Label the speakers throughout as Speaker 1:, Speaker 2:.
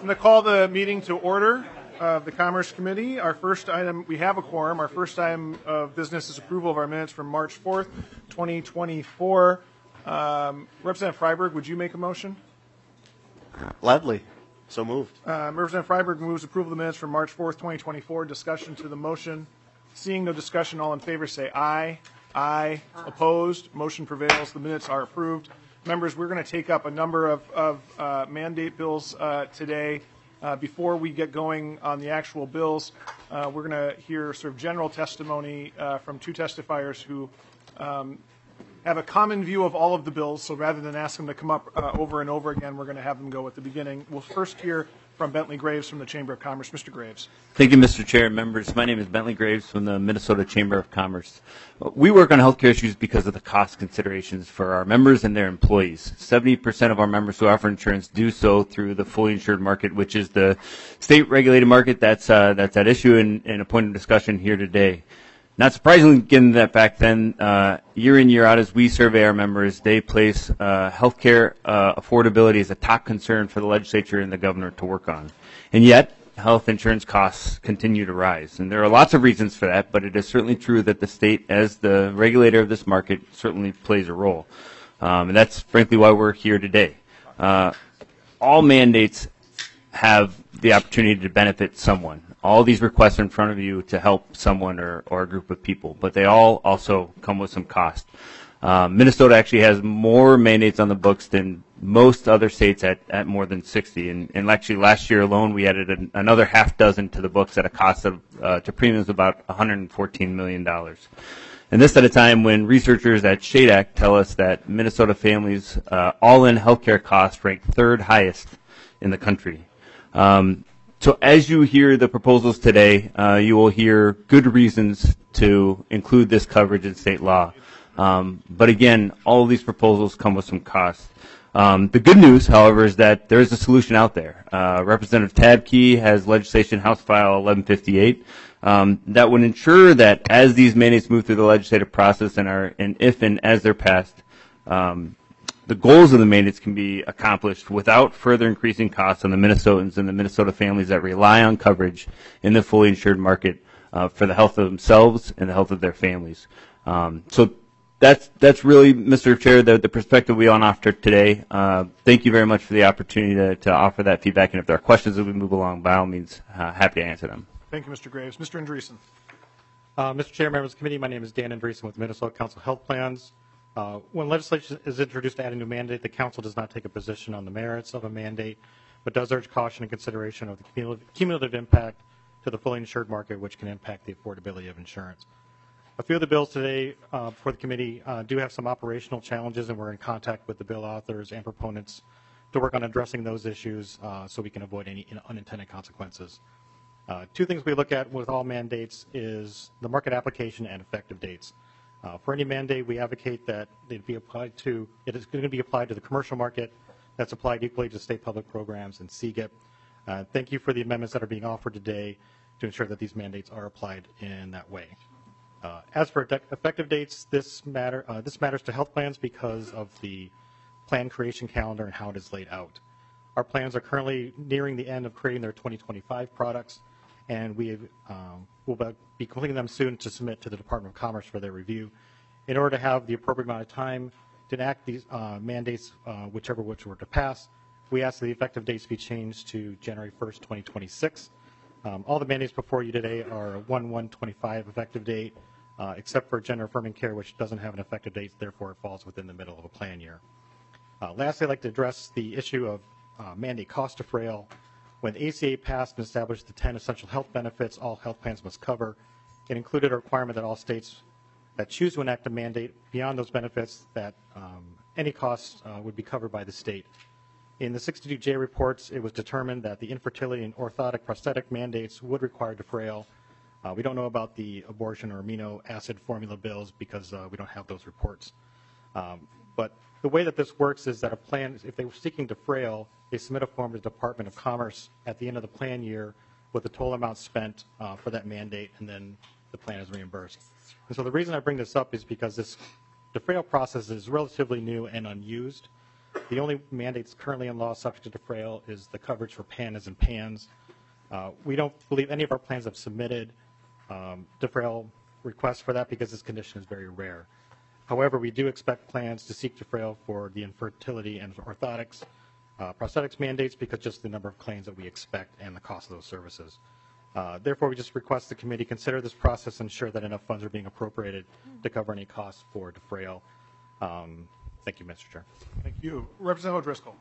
Speaker 1: I'm going to call the meeting to order of the Commerce Committee. Our first item, we have a quorum. Our first item of business is approval of our minutes from March 4th, 2024. Representative Freiberg, would you make a motion?
Speaker 2: Gladly. So moved.
Speaker 1: Representative Freiberg moves approval of the minutes from March 4th, 2024. Discussion to the motion. Seeing no discussion, all in favor say aye. Aye. Opposed? Motion prevails. The minutes are approved. Members, we're going to take up a number of mandate bills today. Before we get going on the actual bills, we're going to hear sort of general testimony from two testifiers who have a common view of all of the bills. So rather than ask them to come up over and over again, we're going to have them go at the beginning. We'll first hear from Bentley Graves from the Chamber of Commerce. Mr. Graves.
Speaker 3: Thank you, Mr. Chair and members. My name is Bentley Graves from the Minnesota Chamber of Commerce. We work on healthcare issues because of the cost considerations for our members and their employees. 70% of our members who offer insurance do so through the fully insured market, which is the state-regulated market that's at issue in a point of discussion here today. Not surprisingly, given that back then, year in, year out, as we survey our members, they place healthcare affordability as a top concern for the legislature and the governor to work on. And yet, health insurance costs continue to rise. And there are lots of reasons for that, but it is certainly true that the state, as the regulator of this market, certainly plays a role. And that's frankly why we're here today. All mandates have the opportunity to benefit someone. All these requests are in front of you to help someone or a group of people, but they all also come with some cost. Minnesota actually has more mandates on the books than most other states at more than 60. And actually last year alone, we added another half dozen to the books at a cost of, to premiums about $114 million. And this at a time when researchers at SHADAC tell us that Minnesota families' all-in healthcare costs rank third highest in the country. So as you hear the proposals today, you will hear good reasons to include this coverage in state law. But again, all of these proposals come with some cost. The good news, however, is that there is a solution out there. Representative Tabke has legislation House File 1158 that would ensure that as these mandates move through the legislative process and if and as they're passed, the goals of the mandates can be accomplished without further increasing costs on the Minnesotans and the Minnesota families that rely on coverage in the fully insured market for the health of themselves and the health of their families. So that's really, Mr. Chair, the perspective we want to offer today. Thank you very much for the opportunity to offer that feedback. And if there are questions as we move along, by all means, happy to answer them.
Speaker 1: Thank you, Mr. Graves. Mr. Andreessen.
Speaker 4: Mr. Chair, members of the committee, my name is Dan Andreessen with Minnesota Council of Health Plans. When legislation is introduced to add a new mandate, the council does not take a position on the merits of a mandate, but does urge caution and consideration of the cumulative impact to the fully insured market, which can impact the affordability of insurance. A few of the bills today for the committee do have some operational challenges, and we're in contact with the bill authors and proponents to work on addressing those issues so we can avoid any unintended consequences. Two things we look at with all mandates is the market application and effective dates. For any mandate, we advocate that it is going to be applied to the commercial market. That's applied equally to state public programs and CGIP. Thank you for the amendments that are being offered today to ensure that these mandates are applied in that way. As for effective dates, this matters to health plans because of the plan creation calendar and how it is laid out. Our plans are currently nearing the end of creating their 2025 products, and we will be completing them soon to submit to the Department of Commerce for their review. In order to have the appropriate amount of time to enact these mandates, whichever which were to pass, we ask that the effective dates be changed to January 1st, 2026. All the mandates before you today are a 1/1/25 effective date, except for gender affirming care, which doesn't have an effective date, therefore it falls within the middle of a plan year. Lastly, I'd like to address the issue of mandate cost to frail. When the ACA passed and established the 10 essential health benefits all health plans must cover, it included a requirement that all states that choose to enact a mandate beyond those benefits that any costs would be covered by the state. In the 62J reports, it was determined that the infertility and orthotic prosthetic mandates would require defrail. We don't know about the abortion or amino acid formula bills because we don't have those reports. But the way that this works is that a plan, if they were seeking defrail, they submit a form to the Department of Commerce at the end of the plan year with the total amount spent for that mandate, and then the plan is reimbursed. And so the reason I bring this up is because this defrail process is relatively new and unused. The only mandates currently in law subject to defrayal is the coverage for PANs and PANs. We don't believe any of our plans have submitted defrayal requests for that because this condition is very rare. However, we do expect plans to seek defrayal for the infertility and orthotics, prosthetics mandates because just the number of claims that we expect and the cost of those services. Therefore, we just request the committee consider this process and ensure that enough funds are being appropriated to cover any costs for defrayal. Thank you, Mr. Chair.
Speaker 1: Thank you. Representative O'Driscoll.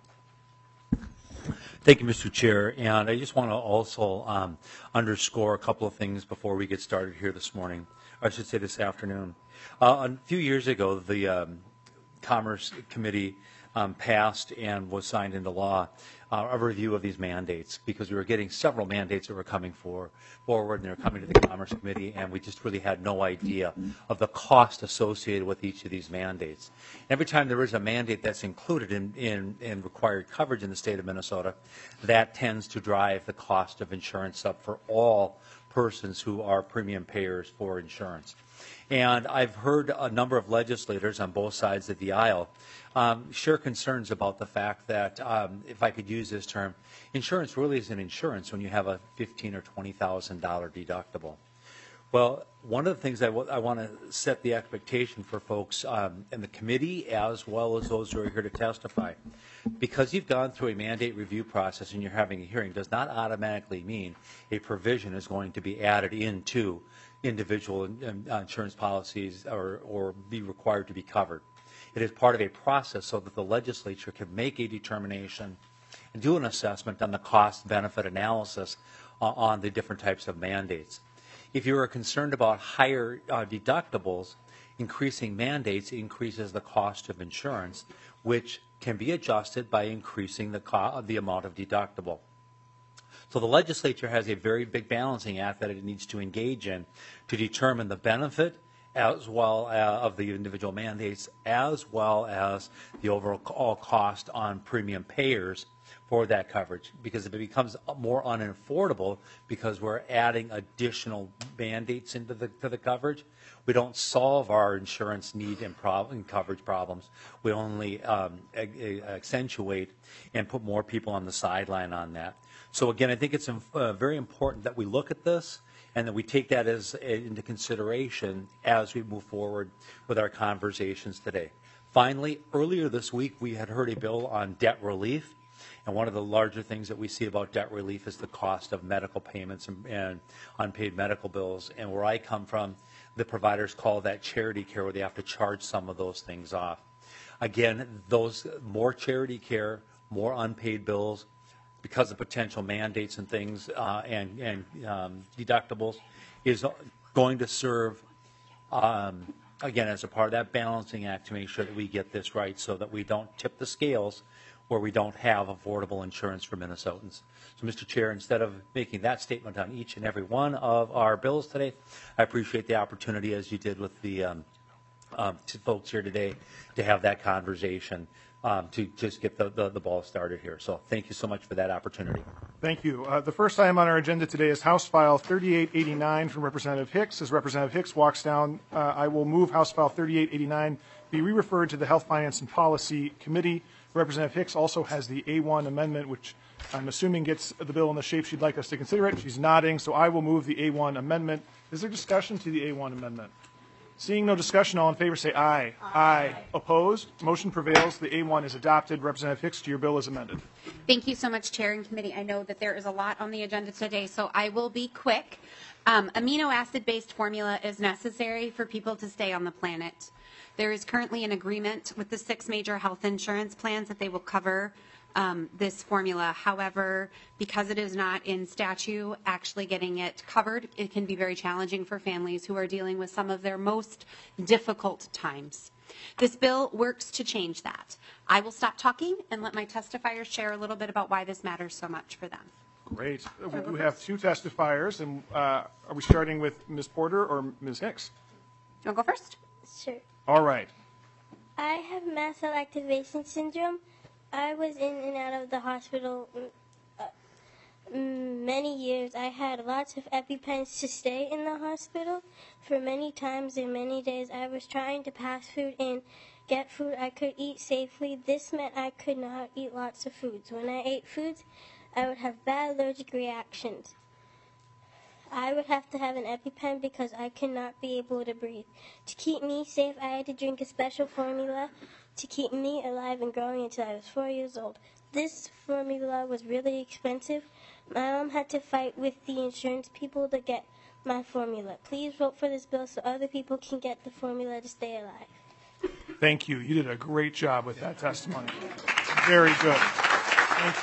Speaker 5: Thank you, Mr. Chair. And I just want to also underscore a couple of things before we get started here this morning. I should say this afternoon. A few years ago, the Commerce Committee passed and was signed into law a review of these mandates because we were getting several mandates that were coming forward and they were coming to the Commerce Committee, and we just really had no idea of the cost associated with each of these mandates. Every time there is a mandate that's included in required coverage in the state of Minnesota, that tends to drive the cost of insurance up for all persons who are premium payers for insurance. And I've heard a number of legislators on both sides of the aisle share concerns about the fact that, if I could use this term, insurance really isn't insurance when you have a $15,000 or $20,000 deductible. Well, one of the things I want to set the expectation for folks in the committee as well as those who are here to testify. Because you've gone through a mandate review process and you're having a hearing does not automatically mean a provision is going to be added into individual insurance policies or be required to be covered. It is part of a process so that the legislature can make a determination and do an assessment on the cost-benefit analysis on the different types of mandates. If you are concerned about higher deductibles, increasing mandates increases the cost of insurance, which can be adjusted by increasing the amount of deductible. So the legislature has a very big balancing act that it needs to engage in to determine the benefit as well of the individual mandates as well as the overall cost on premium payers for that coverage, because if it becomes more unaffordable because we're adding additional mandates into the coverage, we don't solve our insurance need and coverage problems. We only accentuate and put more people on the sideline on that. So again, I think it's very important that we look at this and that we take that into consideration as we move forward with our conversations today. Finally, earlier this week, we had heard a bill on debt relief. And one of the larger things that we see about debt relief is the cost of medical payments and unpaid medical bills. And where I come from, the providers call that charity care, where they have to charge some of those things off. Again, those more charity care, more unpaid bills, because of potential mandates and things and deductibles, is going to serve, again, as a part of that balancing act to make sure that we get this right so that we don't tip the scales where we don't have affordable insurance for Minnesotans. So, Mr. Chair, instead of making that statement on each and every one of our bills today, I appreciate the opportunity, as you did with the folks here today, to have that conversation to just get the ball started here. So thank you so much for that opportunity.
Speaker 1: Thank you. The first item on our agenda today is House File 3889 from Representative Hicks. As Representative Hicks walks down, I will move House File 3889 be re-referred to the Health, Finance, and Policy Committee. Representative Hicks also has the A1 amendment, which I'm assuming gets the bill in the shape she'd like us to consider it. She's nodding, so I will move the A1 amendment. Is there discussion to the A1 amendment? Seeing no discussion, all in favor say aye. Aye. Opposed? Motion prevails. The A1 is adopted. Representative Hicks, to your bill as amended.
Speaker 6: Thank you so much, Chair and Committee. I know that there is a lot on the agenda today, so I will be quick. Amino acid-based formula is necessary for people to stay on the planet. There is currently an agreement with the 6 major health insurance plans that they will cover this formula. However, because it is not in statute, actually getting it covered, it can be very challenging for families who are dealing with some of their most difficult times. This bill works to change that. I will stop talking and let my testifiers share a little bit about why this matters so much for them.
Speaker 1: Great. We do have 2 testifiers, and are we starting with Ms. Porter or Ms. Hicks?
Speaker 6: You want to go first?
Speaker 7: Sure.
Speaker 1: All right.
Speaker 7: I have mast cell activation syndrome. I was in and out of the hospital many years. I had lots of EpiPens to stay in the hospital for many times and many days. I was trying to pass food and get food, I could eat safely. This meant I could not eat lots of foods. When I ate foods, I would have bad allergic reactions. I would have to have an EpiPen because I could not be able to breathe. To keep me safe, I had to drink a special formula to keep me alive and growing until I was 4 years old. This formula was really expensive. My mom had to fight with the insurance people to get my formula. Please vote for this bill so other people can get the formula to stay alive.
Speaker 1: Thank you. You did a great job with that testimony. Very good. Thank you.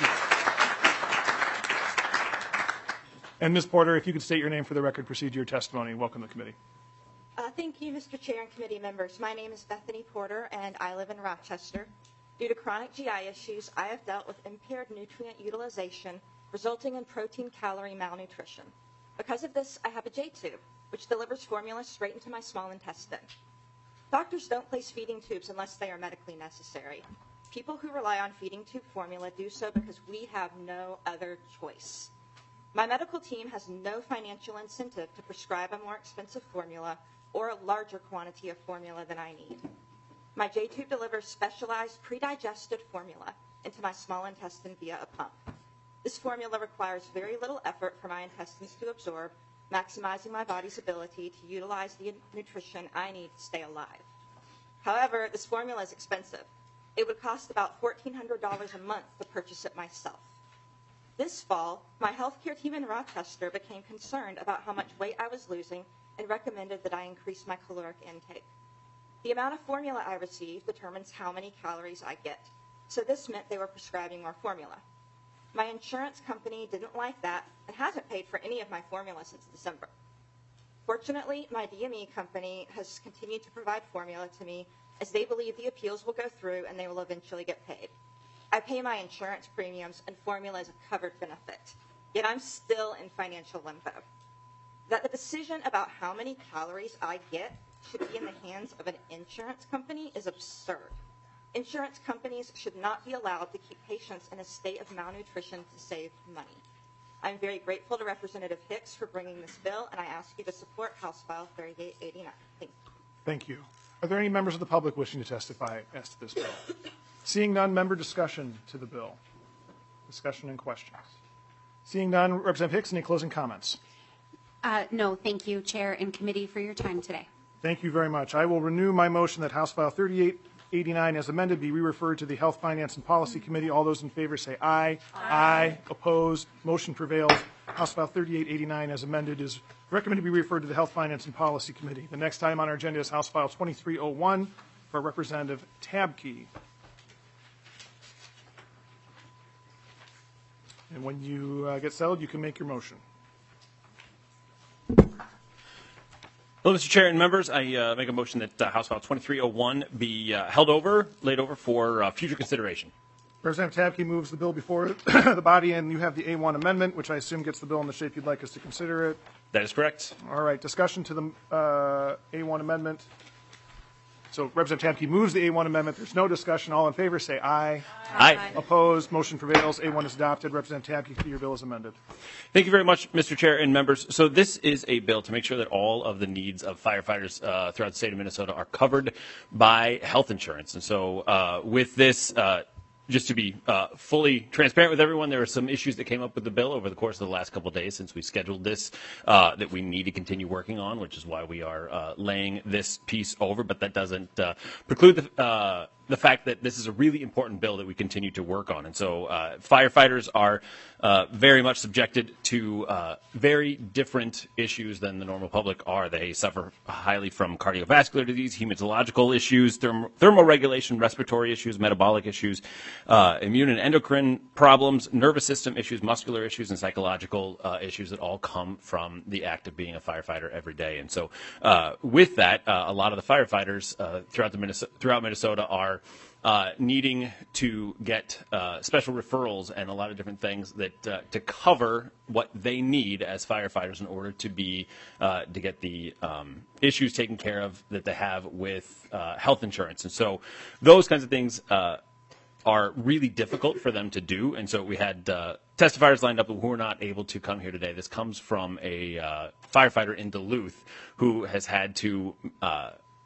Speaker 1: And Ms. Porter, if you could state your name for the record, proceed to your testimony. Welcome to the committee.
Speaker 8: Thank you, Mr. Chair and committee members. My name is Bethany Porter, and I live in Rochester. Due to chronic GI issues, I have dealt with impaired nutrient utilization, resulting in protein-calorie malnutrition. Because of this, I have a J-tube, which delivers formula straight into my small intestine. Doctors don't place feeding tubes unless they are medically necessary. People who rely on feeding tube formula do so because we have no other choice. My medical team has no financial incentive to prescribe a more expensive formula or a larger quantity of formula than I need. My J-tube delivers specialized pre-digested formula into my small intestine via a pump. This formula requires very little effort for my intestines to absorb, maximizing my body's ability to utilize the nutrition I need to stay alive. However, this formula is expensive. It would cost about $1,400 a month to purchase it myself. This fall, my healthcare team in Rochester became concerned about how much weight I was losing and recommended that I increase my caloric intake. The amount of formula I receive determines how many calories I get, so this meant they were prescribing more formula. My insurance company didn't like that and hasn't paid for any of my formula since December. Fortunately, my DME company has continued to provide formula to me as they believe the appeals will go through and they will eventually get paid. I pay my insurance premiums and formula is a covered benefit, yet I'm still in financial limbo. That the decision about how many calories I get should be in the hands of an insurance company is absurd. Insurance companies should not be allowed to keep patients in a state of malnutrition to save money. I'm very grateful to Representative Hicks for bringing this bill, and I ask you to support House File 3889. Thank you.
Speaker 1: Thank you. Are there any members of the public wishing to testify as to this bill? Seeing none, member discussion to the bill. Discussion and questions. Seeing none, Representative Hicks, any closing comments?
Speaker 6: No, thank you, Chair and committee, for your time today.
Speaker 1: Thank you very much. I will renew my motion that House File 3889 as amended be re-referred to the Health, Finance, and Policy Committee. All those in favor say aye. Aye. Opposed? Motion prevails. House File 3889 as amended is recommended to be referred to the Health, Finance, and Policy Committee. The next item on our agenda is House File 2301 for Representative Tabke. And when you get settled, you can make your motion.
Speaker 9: Hello, Mr. Chair and members. I make a motion that House File 2301 be laid over for future consideration.
Speaker 1: Representative Tabke moves the bill before the body, and you have the A1 amendment, which I assume gets the bill in the shape you'd like us to consider it.
Speaker 9: That is correct.
Speaker 1: All right, discussion to the A1 amendment. So Representative Tabke moves the A1 amendment. There's no discussion. All in favor say aye.
Speaker 9: Aye.
Speaker 1: Opposed? Motion prevails. A1 is adopted. Representative Tabke, your bill is amended.
Speaker 9: Thank you very much, Mr. Chair and members. So this is a bill to make sure that all of the needs of firefighters throughout the state of Minnesota are covered by health insurance. And so with this, just to be fully transparent with everyone, there are some issues that came up with the bill over the course of the last couple of days since we scheduled this that we need to continue working on, which is why we are laying this piece over. But that doesn't preclude the fact that this is a really important bill that we continue to work on. And so firefighters are very much subjected to very different issues than the normal public are. They suffer highly from cardiovascular disease, hematological issues, thermoregulation, respiratory issues, metabolic issues, immune and endocrine problems, nervous system issues, muscular issues, and psychological issues that all come from the act of being a firefighter every day. And so with that, a lot of the firefighters throughout Minnesota are needing to get special referrals and a lot of different things that to cover what they need as firefighters in order to get the issues taken care of that they have with health insurance. And so those kinds of things are really difficult for them to do. And so we had testifiers lined up who were not able to come here today. This comes from a firefighter in Duluth who has had to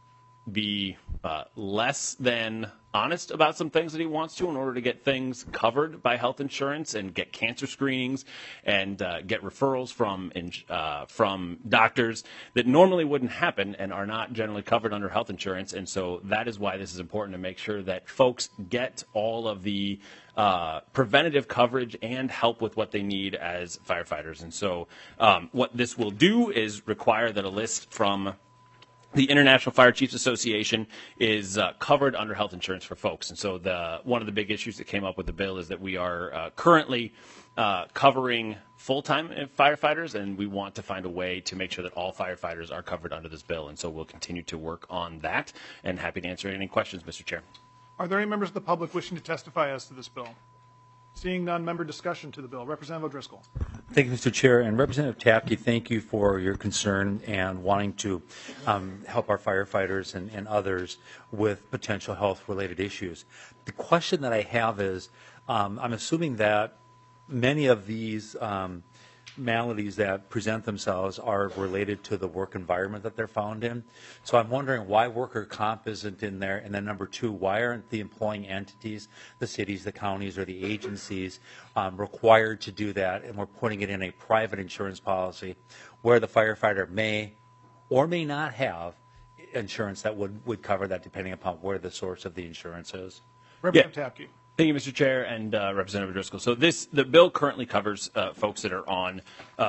Speaker 9: be less than honest about some things that he wants to in order to get things covered by health insurance and get cancer screenings and get referrals from doctors that normally wouldn't happen and are not generally covered under health insurance. And so that is why this is important to make sure that folks get all of the preventative coverage and help with what they need as firefighters. And so what this will do is require that a list from the International Fire Chiefs Association is covered under health insurance for folks. And so one of the big issues that came up with the bill is that we are currently covering full-time firefighters, and we want to find a way to make sure that all firefighters are covered under this bill. And so we'll continue to work on that, and happy to answer any questions, Mr. Chair.
Speaker 1: Are there any members of the public wishing to testify as to this bill? Seeing none, member discussion to the bill. Representative O'Driscoll.
Speaker 5: Thank you, Mr. Chair. And Representative Tapke, thank you for your concern and wanting to help our firefighters and others with potential health-related issues. The question that I have is, I'm assuming that many of these maladies that present themselves are related to the work environment that they're found in. So I'm wondering why worker comp isn't in there. And then number two, why aren't the employing entities, the cities, the counties, or the agencies required to do that? And we're putting it in a private insurance policy where the firefighter may or may not have insurance that would cover that depending upon where the source of the insurance is.
Speaker 1: Representative Tapke.
Speaker 9: Thank you, Mr. Chair, and Representative Driscoll. So the bill currently covers folks that are on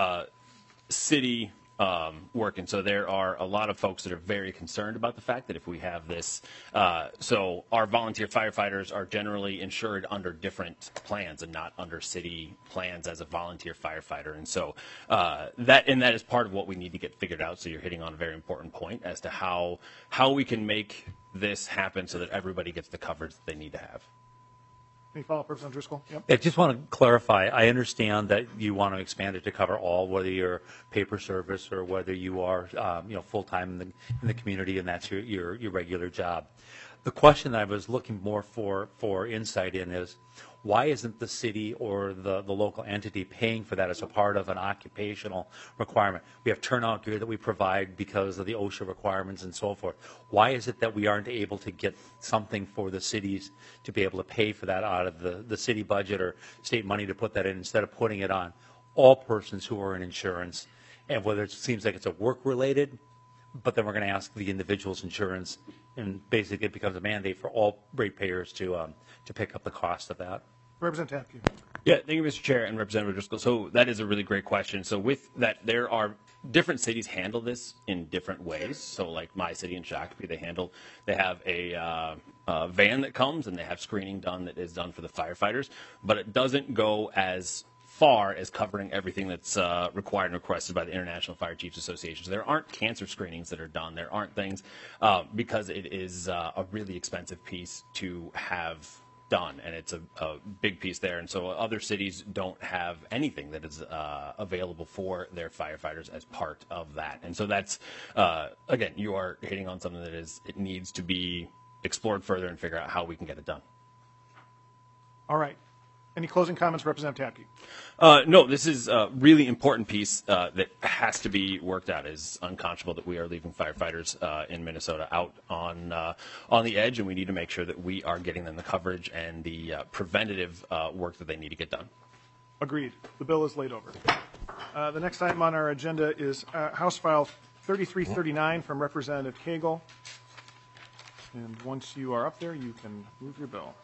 Speaker 9: city work, and so there are a lot of folks that are very concerned about the fact that if we have this, so our volunteer firefighters are generally insured under different plans and not under city plans as a volunteer firefighter, and so that is part of what we need to get figured out. So you're hitting on a very important point as to how we can make this happen so that everybody gets the coverage that they need to have.
Speaker 1: Any follow-up, Representative Driscoll? Yep.
Speaker 5: I just want to clarify. I understand that you want to expand it to cover all, whether you're paper service or whether you are, full-time in the community and that's your regular job. The question that I was looking more for insight in is, why isn't the city or the local entity paying for that as a part of an occupational requirement? We have turnout gear that we provide because of the OSHA requirements and so forth. Why is it that we aren't able to get something for the cities to be able to pay for that out of the city budget or state money to put that in instead of putting it on all persons who are in insurance? And whether it seems like it's a work-related, but then we're going to ask the individual's insurance, and basically it becomes a mandate for all ratepayers to pick up the cost of that.
Speaker 1: Representative Tapke.
Speaker 9: Yeah, thank you, Mr. Chair and Representative Driscoll. So that is a really great question. So with that, there are different cities handle this in different ways. So like my city in Shakopee, they have a van that comes and they have screening done that is done for the firefighters, but it doesn't go as far as covering everything that's required and requested by the International Fire Chiefs Association. So there aren't cancer screenings that are done. There aren't things because it is a really expensive piece to have done, and it's a big piece there. And so other cities don't have anything that is available for their firefighters as part of that. And so that's, again, you are hitting on something that it needs to be explored further and figure out how we can get it done.
Speaker 1: All right. Any closing comments, Representative Tapke?
Speaker 9: No, this is a really important piece that has to be worked out. It is unconscionable that we are leaving firefighters in Minnesota out on the edge, and we need to make sure that we are getting them the coverage and the preventative work that they need to get done.
Speaker 1: Agreed. The bill is laid over. The next item on our agenda is House File 3339 from Representative Cagle. And once you are up there, you can move your bill.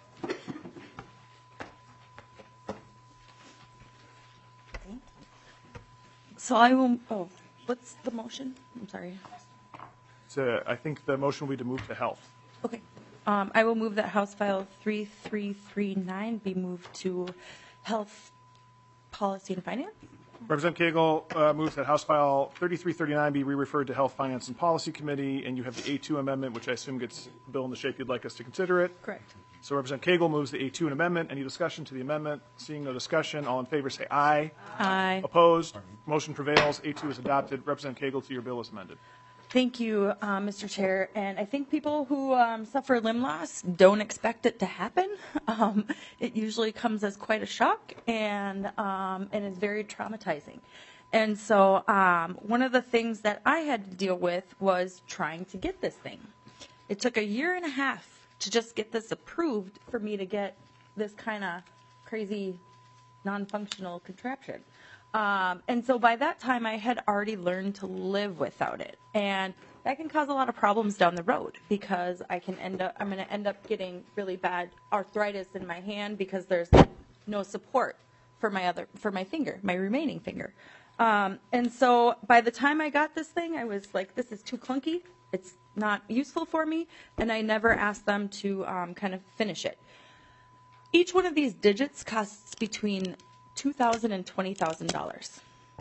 Speaker 10: So I will, what's the motion? I'm sorry.
Speaker 1: So I think the motion will be to move to health.
Speaker 10: Okay. I will move that House File 3339 be moved to Health, Policy, and Finance.
Speaker 1: Representative Cagle moves that House File 3339 be re-referred to Health, Finance, and Policy Committee, and you have the A2 amendment, which I assume gets the bill in the shape you'd like us to consider it.
Speaker 10: Correct.
Speaker 1: So Representative Cagle moves the A2 amendment. Any discussion to the amendment? Seeing no discussion, all in favor say aye.
Speaker 10: Aye.
Speaker 1: Opposed? Motion prevails. A2 is adopted. Representative Cagle, to your bill is amended.
Speaker 10: Thank you, Mr. Chair. And I think people who suffer limb loss don't expect it to happen. It usually comes as quite a shock and is very traumatizing. And so one of the things that I had to deal with was trying to get this thing. It took a year and a half to just get this approved for me to get this kind of crazy non-functional contraption. And so by that time, I had already learned to live without it. And that can cause a lot of problems down the road because I'm going to end up getting really bad arthritis in my hand because there's no support for my finger, my remaining finger. And so by the time I got this thing, I was like, this is too clunky. It's not useful for me. And I never asked them to kind of finish it. Each one of these digits costs between $2,000 and $20,000.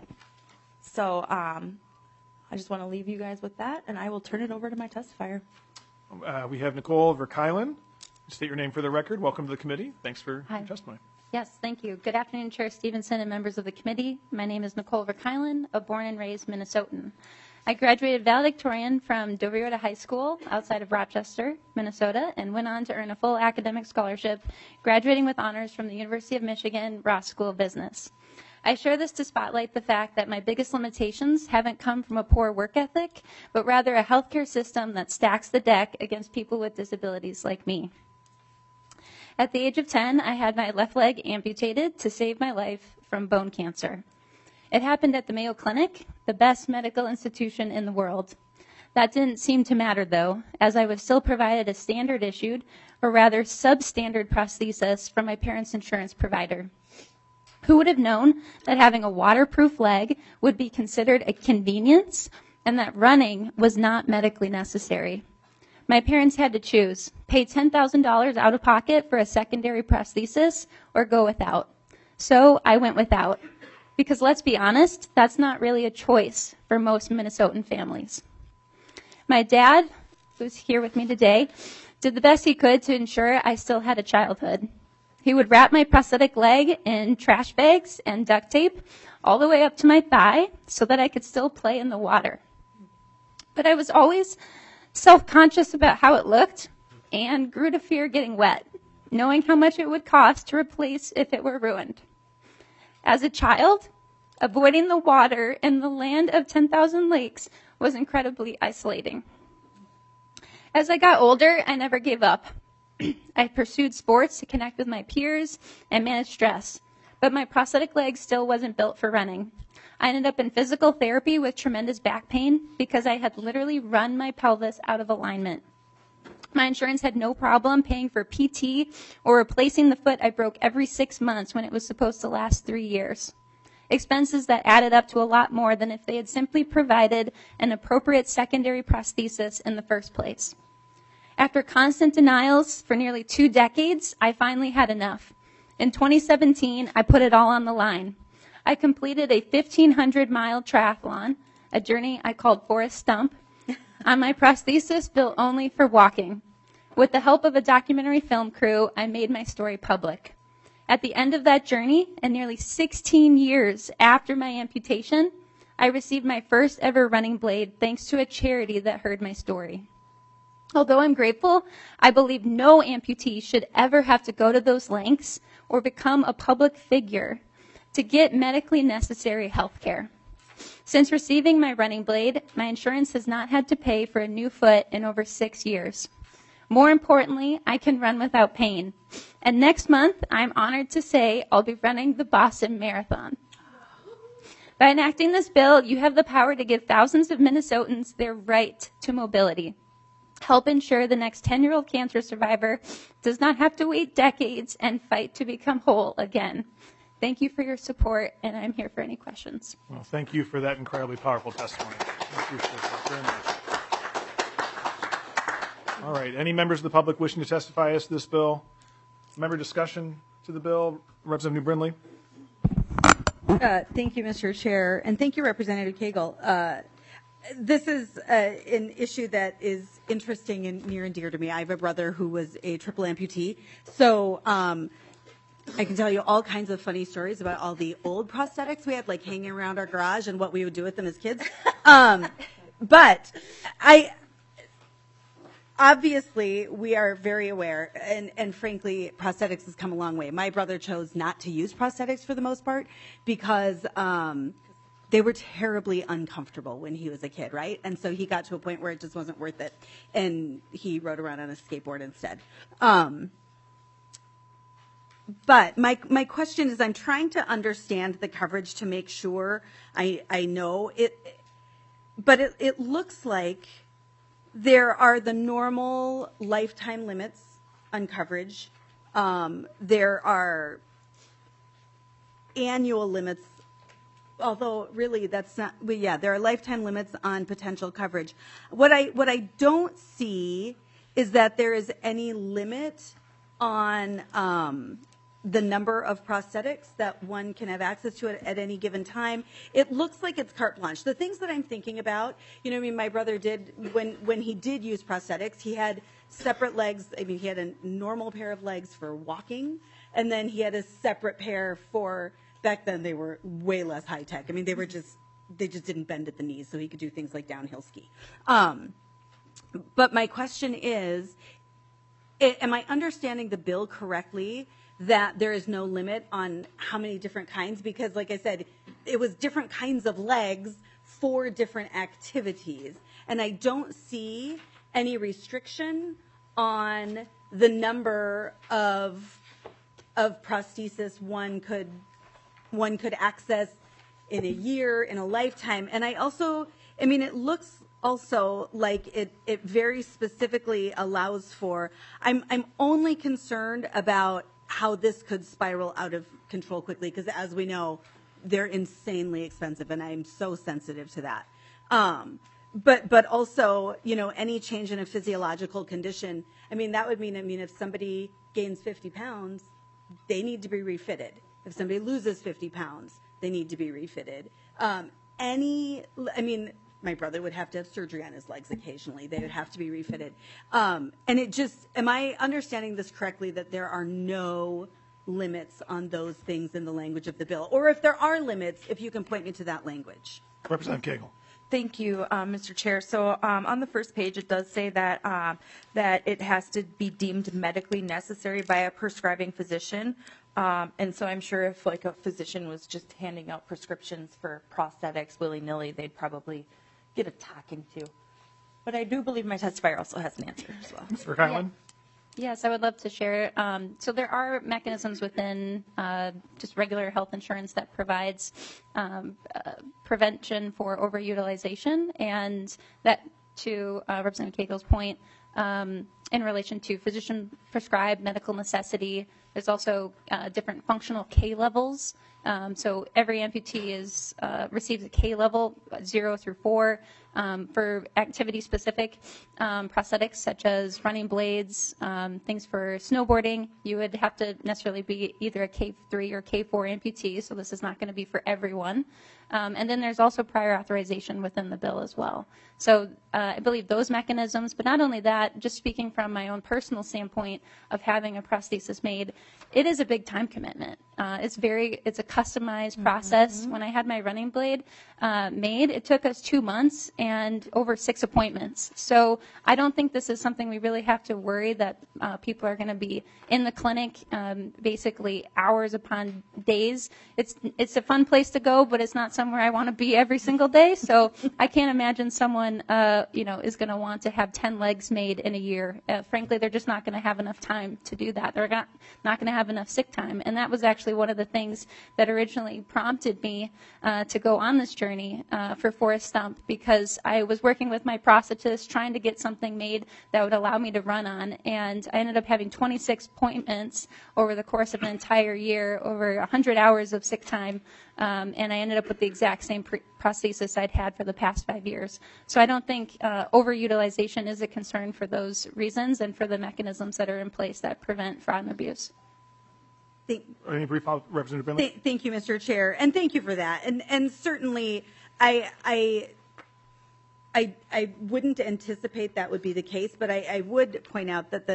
Speaker 10: So I just want to leave you guys with that, and I will turn it over to my testifier.
Speaker 1: We have Nicole Verkeilen. State your name for the record. Welcome to the committee. Thanks for your testimony.
Speaker 11: Yes, thank you. Good afternoon, Chair Stevenson and members of the committee. My name is Nicole Verkeilen, a born and raised Minnesotan. I graduated valedictorian from Doverota High School outside of Rochester, Minnesota, and went on to earn a full academic scholarship, graduating with honors from the University of Michigan Ross School of Business. I share this to spotlight the fact that my biggest limitations haven't come from a poor work ethic, but rather a healthcare system that stacks the deck against people with disabilities like me. At the age of 10, I had my left leg amputated to save my life from bone cancer. It happened at the Mayo Clinic, the best medical institution in the world. That didn't seem to matter, though, as I was still provided a standard issued, or rather substandard prosthesis from my parents' insurance provider. Who would have known that having a waterproof leg would be considered a convenience and that running was not medically necessary? My parents had to choose, pay $10,000 out of pocket for a secondary prosthesis or go without. So I went without. Because let's be honest, that's not really a choice for most Minnesotan families. My dad, who's here with me today, did the best he could to ensure I still had a childhood. He would wrap my prosthetic leg in trash bags and duct tape all the way up to my thigh so that I could still play in the water. But I was always self-conscious about how it looked and grew to fear getting wet, knowing how much it would cost to replace if it were ruined. As a child, avoiding the water in the land of 10,000 lakes was incredibly isolating. As I got older, I never gave up. I pursued sports to connect with my peers and manage stress, but my prosthetic leg still wasn't built for running. I ended up in physical therapy with tremendous back pain because I had literally run my pelvis out of alignment. My insurance had no problem paying for PT or replacing the foot I broke every 6 months when it was supposed to last 3 years. Expenses that added up to a lot more than if they had simply provided an appropriate secondary prosthesis in the first place. After constant denials for nearly 2 decades, I finally had enough. In 2017, I put it all on the line. I completed a 1,500-mile triathlon, a journey I called Forest Stump, on my prosthesis built only for walking. With the help of a documentary film crew, I made my story public. At the end of that journey, and nearly 16 years after my amputation, I received my first ever running blade thanks to a charity that heard my story. Although I'm grateful, I believe no amputee should ever have to go to those lengths or become a public figure to get medically necessary health care. Since receiving my running blade, my insurance has not had to pay for a new foot in over 6 years. More importantly, I can run without pain. And next month, I'm honored to say I'll be running the Boston Marathon. By enacting this bill, you have the power to give thousands of Minnesotans their right to mobility. Help ensure the next 10-year-old cancer survivor does not have to wait decades and fight to become whole again. Thank you for your support, and I'm here for any questions.
Speaker 1: Well, thank you for that incredibly powerful testimony. I appreciate that very much. All right. Any members of the public wishing to testify as to this bill? Member discussion to the bill? Representative New Brindley.
Speaker 12: Thank you, Mr. Chair, and thank you, Representative Cagle. This is an issue that is interesting and near and dear to me. I have a brother who was a triple amputee, so I can tell you all kinds of funny stories about all the old prosthetics we had, like hanging around our garage and what we would do with them as kids. But obviously, we are very aware, and frankly, prosthetics has come a long way. My brother chose not to use prosthetics for the most part because they were terribly uncomfortable when he was a kid, right? And so he got to a point where it just wasn't worth it, and he rode around on a skateboard instead. But my question is, I'm trying to understand the coverage to make sure I know it. But it looks like there are the normal lifetime limits on coverage. There are annual limits, although really that's not. Well, yeah, there are lifetime limits on potential coverage. What I don't see is that there is any limit on the number of prosthetics that one can have access to at any given time. It looks like it's carte blanche. The things that I'm thinking about, you know, I mean, my brother did, when he did use prosthetics, he had separate legs. I mean, he had a normal pair of legs for walking, and then he had a separate pair for, back then they were way less high tech. I mean, they just didn't bend at the knees, so he could do things like downhill ski. But my question is, am I understanding the bill correctly that there is no limit on how many different kinds? Because like I said, it was different kinds of legs for different activities. And I don't see any restriction on the number of prosthesis one could access in a year, in a lifetime. And I mean, it looks also like it very specifically allows for, I'm only concerned about how this could spiral out of control quickly, because as we know, they're insanely expensive, and I'm so sensitive to that. But also, you know, any change in a physiological condition, I mean, that would mean, if somebody gains 50 pounds, they need to be refitted. If somebody loses 50 pounds, they need to be refitted. My brother would have to have surgery on his legs occasionally. They would have to be refitted. And am I understanding this correctly, that there are no limits on those things in the language of the bill? Or if there are limits, if you can point me to that language.
Speaker 1: Representative Cagle.
Speaker 10: Thank you, Mr. Chair. So on the first page, it does say that that it has to be deemed medically necessary by a prescribing physician. And so I'm sure if like a physician was just handing out prescriptions for prosthetics willy-nilly, they'd probably get a talking to. But I do believe my testifier also has an answer as well.
Speaker 1: Mr. Kylan?
Speaker 11: Yes, I would love to share. So there are mechanisms within just regular health insurance that provides prevention for overutilization, and that, to Representative Cagle's point, in relation to physician prescribed medical necessity, there's also different functional K levels. So every amputee receives a K level, 0 through 4. For activity-specific prosthetics, such as running blades, things for snowboarding, you would have to necessarily be either a K3 or K4 amputee, so this is not going to be for everyone. And then there's also prior authorization within the bill as well. So I believe those mechanisms, but not only that, just speaking from my own personal standpoint of having a prosthesis made, it is a big time commitment. It's a customized process. When I had my running blade made, it took us 2 months and over 6 appointments. So I don't think this is something we really have to worry that people are going to be in the clinic basically hours upon days. It's a fun place to go, but it's not somewhere I want to be every single day. So I can't imagine someone is going to want to have 10 legs made in a year. Frankly, they're just not going to have enough time to do that. They're not going to have enough sick time. And that was actually one of the things that originally prompted me to go on this journey for Forrest Stump, because I was working with my prosthetist trying to get something made that would allow me to run on. And I ended up having 26 appointments over the course of an entire year, over 100 hours of sick time. And I ended up with the exact same prosthesis I'd had for the past 5 years. So I don't think overutilization is a concern for those reasons and for the mechanisms that are in place that prevent fraud and abuse.
Speaker 1: Any brief follow-up, Representative Brindley?
Speaker 12: Thank you, Mr. Chair, and thank you for that. And certainly, I wouldn't anticipate that would be the case, but I would point out that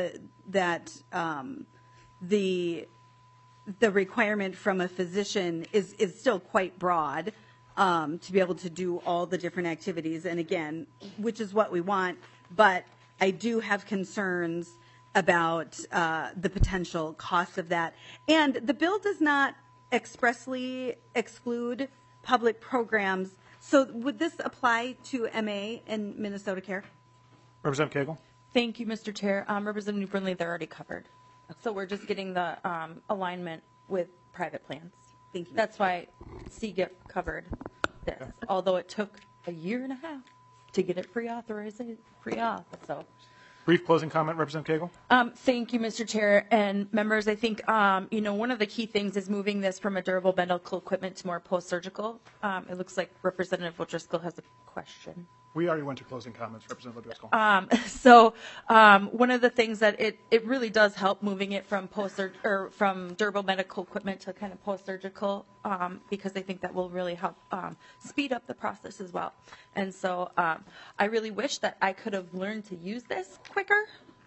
Speaker 12: the requirement from a physician is still quite broad to be able to do all the different activities, and again, which is what we want. But I do have concerns about the potential cost of that. And the bill does not expressly exclude public programs. So would this apply to MA and Minnesota Care?
Speaker 1: Representative Cagle?
Speaker 10: Thank you, Mr. Chair. Representative Brindley, they're already covered. So we're just getting the alignment with private plans.
Speaker 12: Thank you.
Speaker 10: That's why CGIP covered this, although it took a year and a half to get it pre-authorized, so.
Speaker 1: Brief closing comment, Representative Cagle?
Speaker 10: Thank you, Mr. Chair and members. I think, one of the key things is moving this from a durable medical equipment to more post-surgical. It looks like Representative O'Driscoll has a question.
Speaker 1: We already went to closing comments, Representative O'Driscoll.
Speaker 10: So one of the things that it really does help moving it from from durable medical equipment to kind of post-surgical, because I think that will really help speed up the process as well. And so I really wish that I could have learned to use this quicker.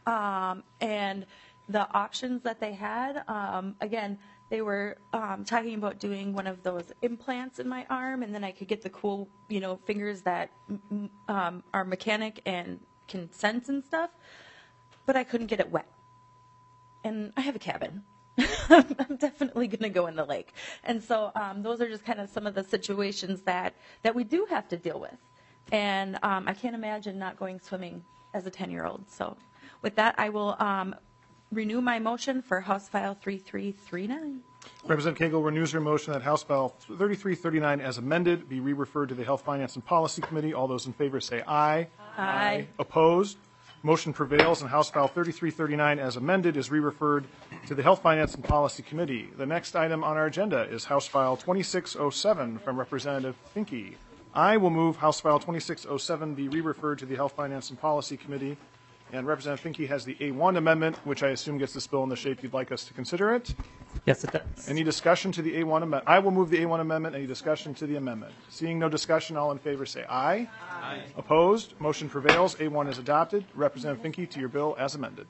Speaker 10: And the options that they had, again, they were talking about doing one of those implants in my arm, and then I could get the cool, fingers that are mechanic and can sense and stuff, but I couldn't get it wet. And I have a cabin. I'm definitely going to go in the lake. And so those are just kind of some of the situations that we do have to deal with. And I can't imagine not going swimming as a 10-year-old. So with that, I will renew my motion for House File 3339.
Speaker 1: Representative Cagle renews her motion that House File 3339 as amended be re-referred to the Health, Finance, and Policy Committee. All those in favor say aye.
Speaker 10: Aye.
Speaker 1: Opposed? Motion prevails, and House File 3339 as amended is re-referred to the Health, Finance, and Policy Committee. The next item on our agenda is House File 2607 from Representative Finke. I will move House File 2607 be re-referred to the Health, Finance, and Policy Committee. And Representative Finke has the A1 amendment, which I assume gets this bill in the shape you'd like us to consider it.
Speaker 13: Yes, it does.
Speaker 1: Any discussion to the A1 amendment? I will move the A1 amendment. Any discussion to the amendment? Seeing no discussion, all in favor say aye. Aye. Opposed? Motion prevails. A1 is adopted. Representative Finke to your bill as amended.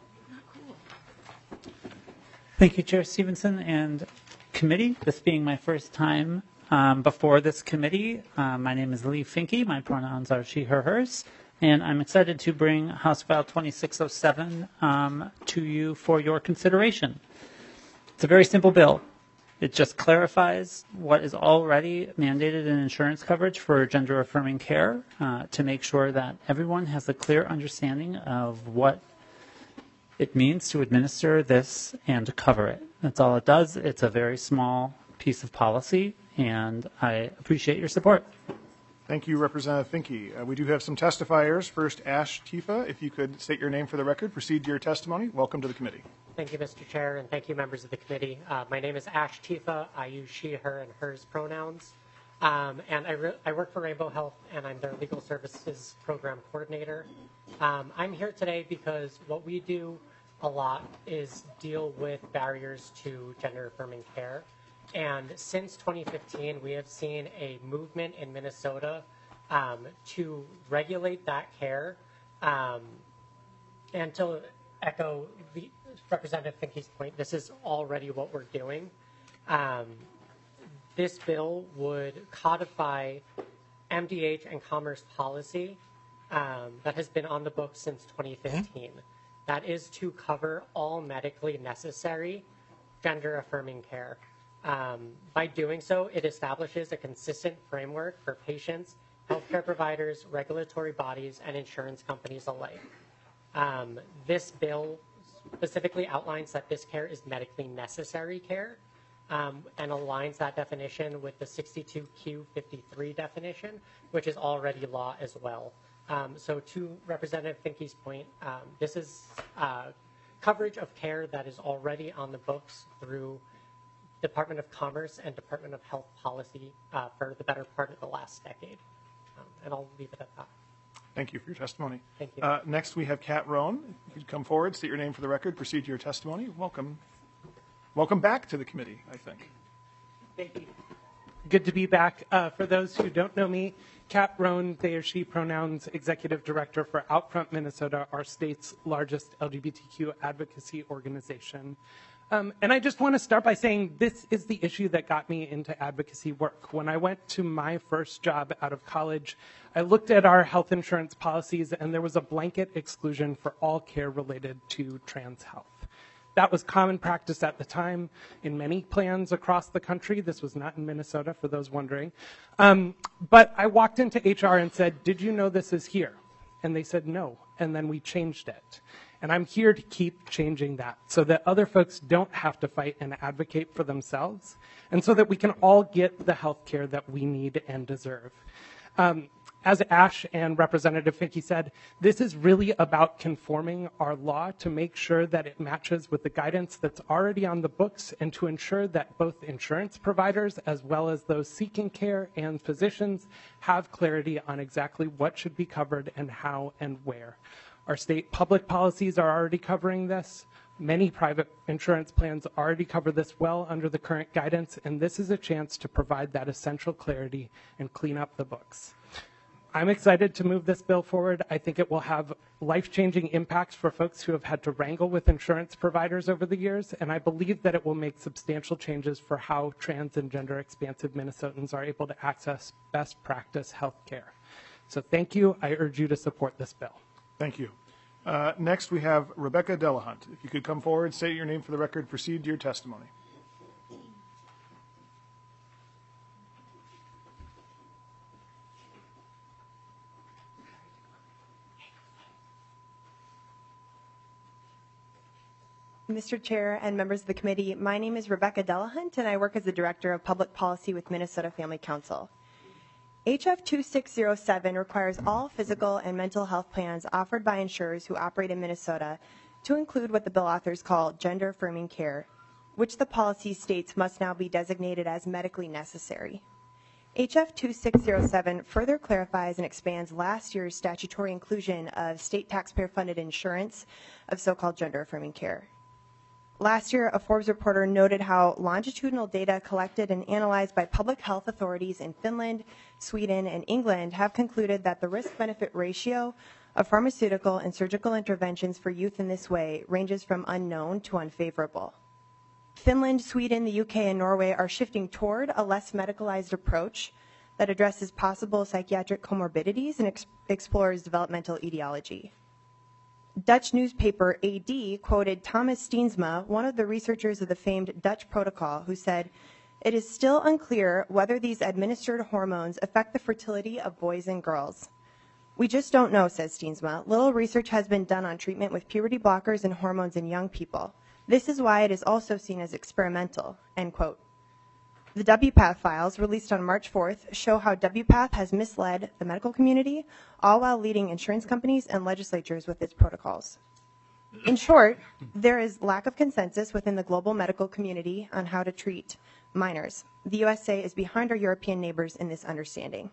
Speaker 13: Thank you, Chair Stevenson and committee. This being my first time before this committee, my name is Lee Finke. My pronouns are she, her, hers. And I'm excited to bring House File 2607 to you for your consideration. It's a very simple bill. It just clarifies what is already mandated in insurance coverage for gender-affirming care to make sure that everyone has a clear understanding of what it means to administer this and to cover it. That's all it does. It's a very small piece of policy, and I appreciate your support.
Speaker 1: Thank you, Representative Finke. We do have some testifiers. First, Ash Tifa, if you could state your name for the record, proceed to your testimony. Welcome to the committee.
Speaker 14: Thank you, Mr. Chair, and thank you, members of the committee. My name is Ash Tifa. I use she, her, and hers pronouns. And I work for Rainbow Health, and I'm their legal services program coordinator. I'm here today because what we do a lot is deal with barriers to gender-affirming care. And since 2015, we have seen a movement in Minnesota to regulate that care. And to echo the Representative Finke's point, this is already what we're doing. This bill would codify MDH and commerce policy that has been on the books since 2015. That is to cover all medically necessary gender-affirming care. By doing so, it establishes a consistent framework for patients, healthcare providers, regulatory bodies, and insurance companies alike. This bill specifically outlines that this care is medically necessary care and aligns that definition with the 62Q53 definition, which is already law as well. So to Representative Finke's point, this is coverage of care that is already on the books through Department of Commerce and Department of Health policy for the better part of the last decade. And I'll leave it at that.
Speaker 1: Thank you for your testimony.
Speaker 14: Thank you.
Speaker 1: Next, we have Kat Roan. If you'd come forward, state your name for the record, proceed to your testimony. Welcome. Welcome back to the committee, I think.
Speaker 15: Thank you. Good to be back. For those who don't know me, Kat Roan, they or she pronouns, Executive Director for Outfront Minnesota, our state's largest LGBTQ advocacy organization. And I just want to start by saying this is the issue that got me into advocacy work. When I went to my first job out of college, I looked at our health insurance policies, and there was a blanket exclusion for all care related to trans health. That was common practice at the time in many plans across the country. This was not in Minnesota, for those wondering. But I walked into HR and said, "Did you know this is here?" And they said no, and then we changed it. And I'm here to keep changing that so that other folks don't have to fight and advocate for themselves, and so that we can all get the health care that we need and deserve. As Ash and Representative Finke said, this is really about conforming our law to make sure that it matches with the guidance that's already on the books, and to ensure that both insurance providers as well as those seeking care and physicians have clarity on exactly what should be covered and how and where. Our state public policies are already covering this. Many private insurance plans already cover this well under the current guidance, and this is a chance to provide that essential clarity and clean up the books. I'm excited to move this bill forward. I think it will have life-changing impacts for folks who have had to wrangle with insurance providers over the years, and I believe that it will make substantial changes for how trans and gender-expansive Minnesotans are able to access best practice health care. So thank you. I urge you to support this bill.
Speaker 1: Thank you. Next, we have Rebecca Delahunt. If you could come forward, state your name for the record, proceed to your testimony.
Speaker 16: Mr. Chair and members of the committee, my name is Rebecca Delahunt, and I work as the Director of Public Policy with Minnesota Family Council. HF 2607 requires all physical and mental health plans offered by insurers who operate in Minnesota to include what the bill authors call gender-affirming care, which the policy states must now be designated as medically necessary. HF 2607 further clarifies and expands last year's statutory inclusion of state taxpayer-funded insurance of so-called gender-affirming care. Last year, a Forbes reporter noted how longitudinal data collected and analyzed by public health authorities in Finland, Sweden, and England have concluded that the risk-benefit ratio of pharmaceutical and surgical interventions for youth in this way ranges from unknown to unfavorable. Finland, Sweden, the UK, and Norway are shifting toward a less medicalized approach that addresses possible psychiatric comorbidities and explores developmental etiology. Dutch newspaper AD quoted Thomas Steensma, one of the researchers of the famed Dutch protocol, who said, "It is still unclear whether these administered hormones affect the fertility of boys and girls. We just don't know," says Steensma. "Little research has been done on treatment with puberty blockers and hormones in young people. This is why it is also seen as experimental," end quote. The WPATH files, released on March 4th, show how WPATH has misled the medical community, all while leading insurance companies and legislatures with its protocols. In short, there is lack of consensus within the global medical community on how to treat minors. The USA is behind our European neighbors in this understanding.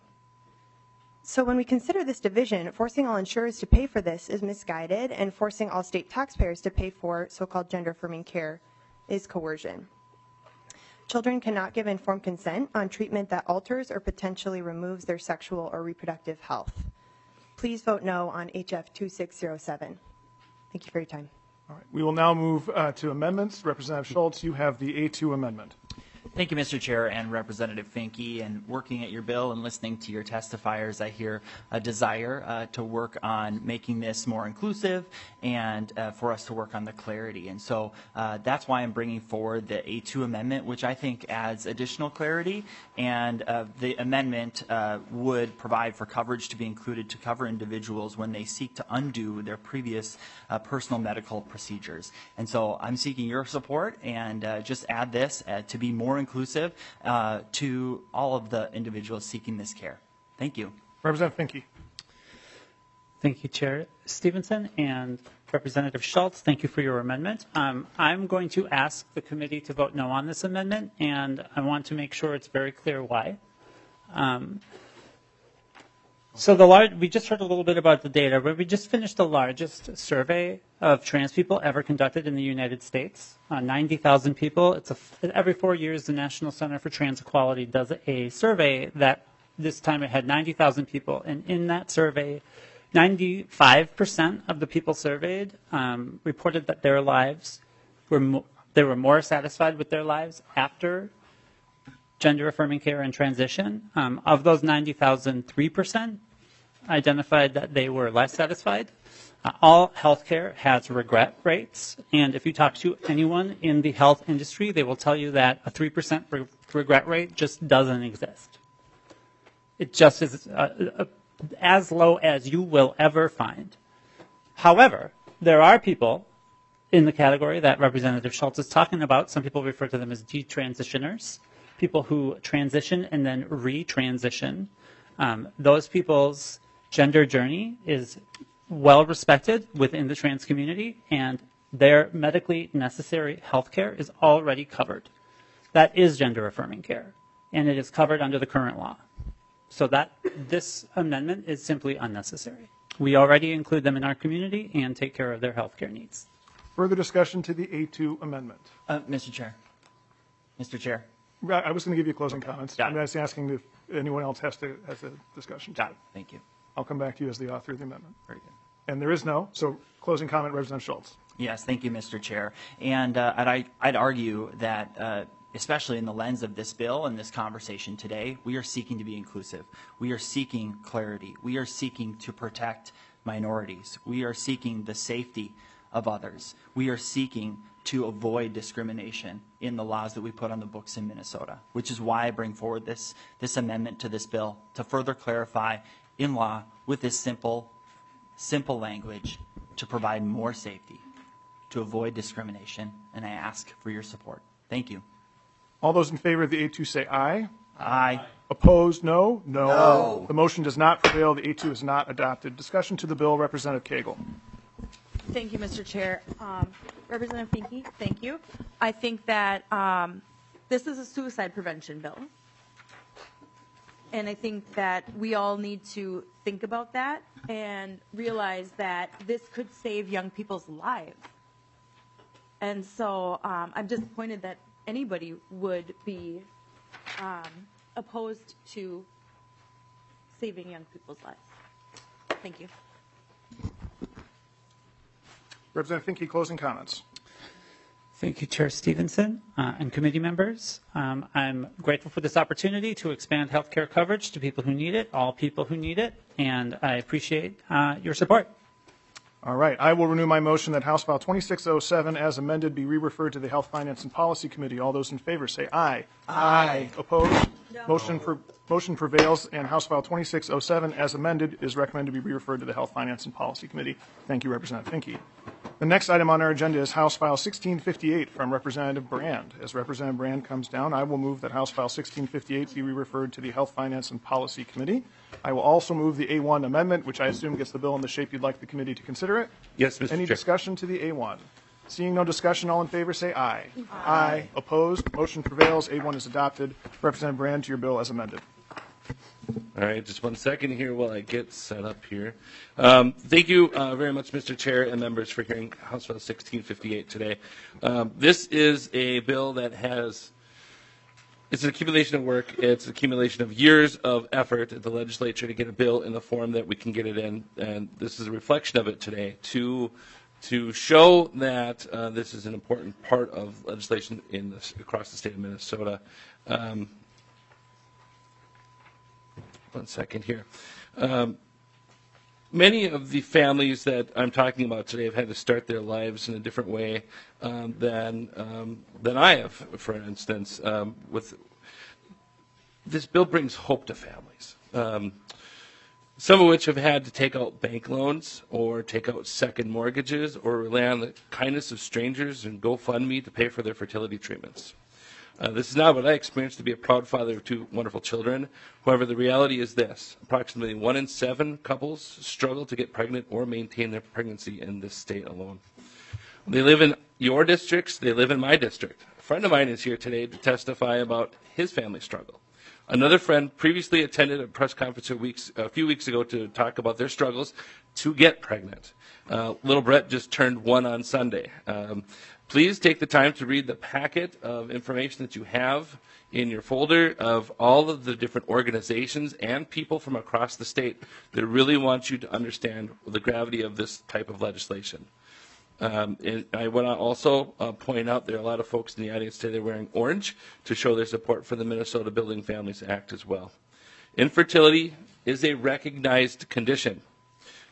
Speaker 16: So when we consider this division, forcing all insurers to pay for this is misguided, and forcing all state taxpayers to pay for so-called gender-affirming care is coercion. Children cannot give informed consent on treatment that alters or potentially removes their sexual or reproductive health. Please vote no on HF 2607. Thank you for your time.
Speaker 1: All right. We will now move to amendments. Representative Schultz, you have the A2 amendment.
Speaker 17: Thank you, Mr. Chair and Representative Finke. And working at your bill and listening to your testifiers, I hear a desire to work on making this more inclusive and for us to work on the clarity. And so that's why I'm bringing forward the A2 amendment, which I think adds additional clarity. And the amendment would provide for coverage to be included to cover individuals when they seek to undo their previous personal medical procedures. And so I'm seeking your support and just add this to be more inclusive to all of the individuals seeking this care. Thank you.
Speaker 1: Representative Finke.
Speaker 13: Thank you, Chair Stevenson and Representative Schultz. Thank you for your amendment. I'm going to ask the committee to vote no on this amendment, and I want to make sure it's very clear why. We just heard a little bit about the data, but we just finished the largest survey of trans people ever conducted in the United States. 90,000 people. Every 4 years, the National Center for Trans Equality does a survey that this time it had 90,000 people. And in that survey, 95% of the people surveyed reported that their lives they were more satisfied with their lives after gender-affirming care and transition. Of those 90,000, 3% identified that they were less satisfied. All healthcare has regret rates, and if you talk to anyone in the health industry, they will tell you that a 3% regret rate just doesn't exist. It just is as low as you will ever find. However, there are people in the category that Representative Schultz is talking about. Some people refer to them as detransitioners, people who transition and then retransition. Those people's gender journey is well respected within the trans community, and their medically necessary health care is already covered. That is gender affirming care, and it is covered under the current law. So that this amendment is simply unnecessary. We already include them in our community and take care of their health care needs.
Speaker 1: Further discussion to the A2 amendment?
Speaker 17: Mr. Chair. Mr. Chair.
Speaker 1: I was going to give you closing comments.
Speaker 17: Got it.
Speaker 1: I'm just asking if anyone else has a discussion.
Speaker 17: Got it. Thank you.
Speaker 1: I'll come back to you as the author of the amendment.
Speaker 17: Very good.
Speaker 1: And there is no. So closing comment, Representative Schultz.
Speaker 17: Yes, thank you, Mr. Chair. And I'd argue that, especially in the lens of this bill and this conversation today, we are seeking to be inclusive. We are seeking clarity. We are seeking to protect minorities. We are seeking the safety of others. We are seeking to avoid discrimination in the laws that we put on the books in Minnesota, which is why I bring forward this amendment to this bill to further clarify in law with this simple language to provide more safety, to avoid discrimination, and I ask for your support. Thank you.
Speaker 1: All those in favor of the A2 say aye.
Speaker 17: Aye.
Speaker 1: Opposed, no?
Speaker 17: No.
Speaker 1: The motion does not prevail. The A2 is not adopted. Discussion to the bill, Representative Cagle.
Speaker 10: Thank you, Mr. Chair. Representative Finke, thank you. I think that this is a suicide prevention bill. And I think that we all need to think about that and realize that this could save young people's lives. And so I'm disappointed that anybody would be opposed to saving young people's lives. Thank you.
Speaker 1: Representative Finke, closing comments.
Speaker 13: Thank you, Chair Stevenson and committee members. I'm grateful for this opportunity to expand health care coverage to people who need it, all people who need it, and I appreciate your support.
Speaker 1: All right. I will renew my motion that House File 2607 as amended be re-referred to the Health, Finance, and Policy Committee. All those in favor say aye. Aye. Opposed? No. Motion prevails, and House File 2607 as amended is recommended to be re-referred to the Health, Finance, and Policy Committee. Thank you, Representative Finke. The next item on our agenda is House File 1658 from Representative Brand. As Representative Brand comes down, I will move that House File 1658 be re-referred to the Health, Finance, and Policy Committee. I will also move the A1 amendment, which I assume gets the bill in the shape you'd like the committee to consider it.
Speaker 9: Yes, Mr.
Speaker 1: Any
Speaker 9: Chair.
Speaker 1: discussion to the A1? Seeing no discussion, all in favor say aye. Aye. Opposed? Motion prevails. A1 is adopted. Representative Brand, to your bill as amended.
Speaker 9: All right, just 1 second here while I get set up here. Thank you very much, Mr. Chair and members, for hearing House File 1658 today. This is a bill that it's an accumulation of work. It's an accumulation of years of effort at the legislature to get a bill in the form that we can get it in, and this is a reflection of it today to show that this is an important part of legislation across the state of Minnesota. 1 second here. Many of the families that I'm talking about today have had to start their lives in a different way than I have, for instance. With this bill brings hope to families, some of which have had to take out bank loans or take out second mortgages or rely on the kindness of strangers and GoFundMe to pay for their fertility treatments. This is not what I experienced to be a proud father of 2 wonderful children. However, the reality is this. Approximately 1 in 7 couples struggle to get pregnant or maintain their pregnancy in this state alone. They live in your districts. They live in my district. A friend of mine is here today to testify about his family struggle. Another friend previously attended a press conference a few weeks ago to talk about their struggles to get pregnant. Little Brett just turned 1 on Sunday. Please take the time to read the packet of information that you have in your folder of all of the different organizations and people from across the state that really want you to understand the gravity of this type of legislation. And I want to also point out there are a lot of folks in the audience today that are wearing orange to show their support for the Minnesota Building Families Act as well. Infertility is a recognized condition.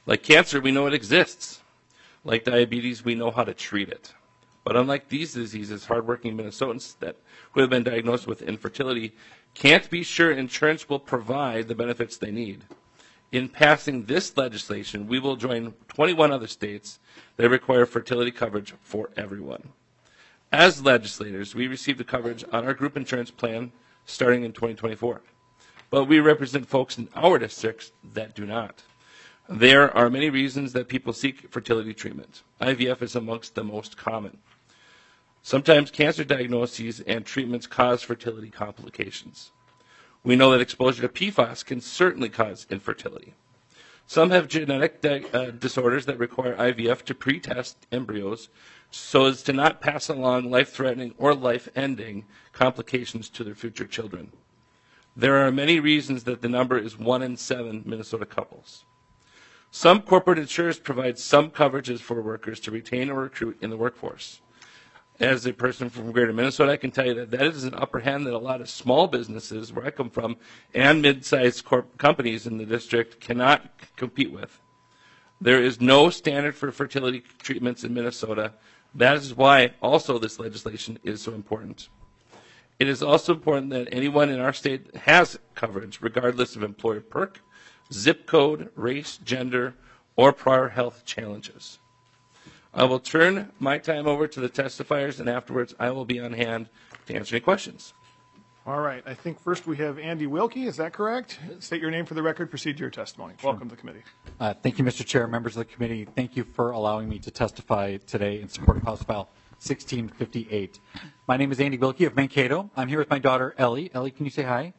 Speaker 18: Like cancer, we know it exists. Like diabetes, we know how to treat it. But unlike these diseases, hardworking Minnesotans who have been diagnosed with infertility can't be sure insurance will provide the benefits they need. In passing this legislation, we will join 21 other states that require fertility coverage for everyone. As legislators, we receive the coverage on our group insurance plan starting in 2024. But we represent folks in our districts that do not. There are many reasons that people seek fertility treatment. IVF is amongst the most common. Sometimes cancer diagnoses and treatments cause fertility complications. We know that exposure to PFAS can certainly cause infertility. Some have genetic disorders that require IVF to pretest embryos so as to not pass along life-threatening or life-ending complications to their future children. There are many reasons that the number is 1 in 7 Minnesota couples. Some corporate insurers provide some coverages for workers to retain or recruit in the workforce. As a person from greater Minnesota, I can tell you that that is an upper hand that a lot of small businesses, where I come from, and mid-sized companies in the district cannot compete with. There is no standard for fertility treatments in Minnesota. That is why also this legislation is so important. It is also important that anyone in our state has coverage, regardless of employer perk, zip code, race, gender, or prior health challenges. I will turn my time over to the testifiers, and afterwards I will be on hand to answer any questions.
Speaker 1: All right. I think first we have Andy Wilkie. Is that correct? State your name for the record. Proceed to your testimony. Sure. Welcome to the committee.
Speaker 19: Thank you, Mr. Chair, members of the committee. Thank you for allowing me to testify today in support of House File 1658. My name is Andy Wilkie of Mankato. I'm here with my daughter, Ellie. Ellie, can you say hi?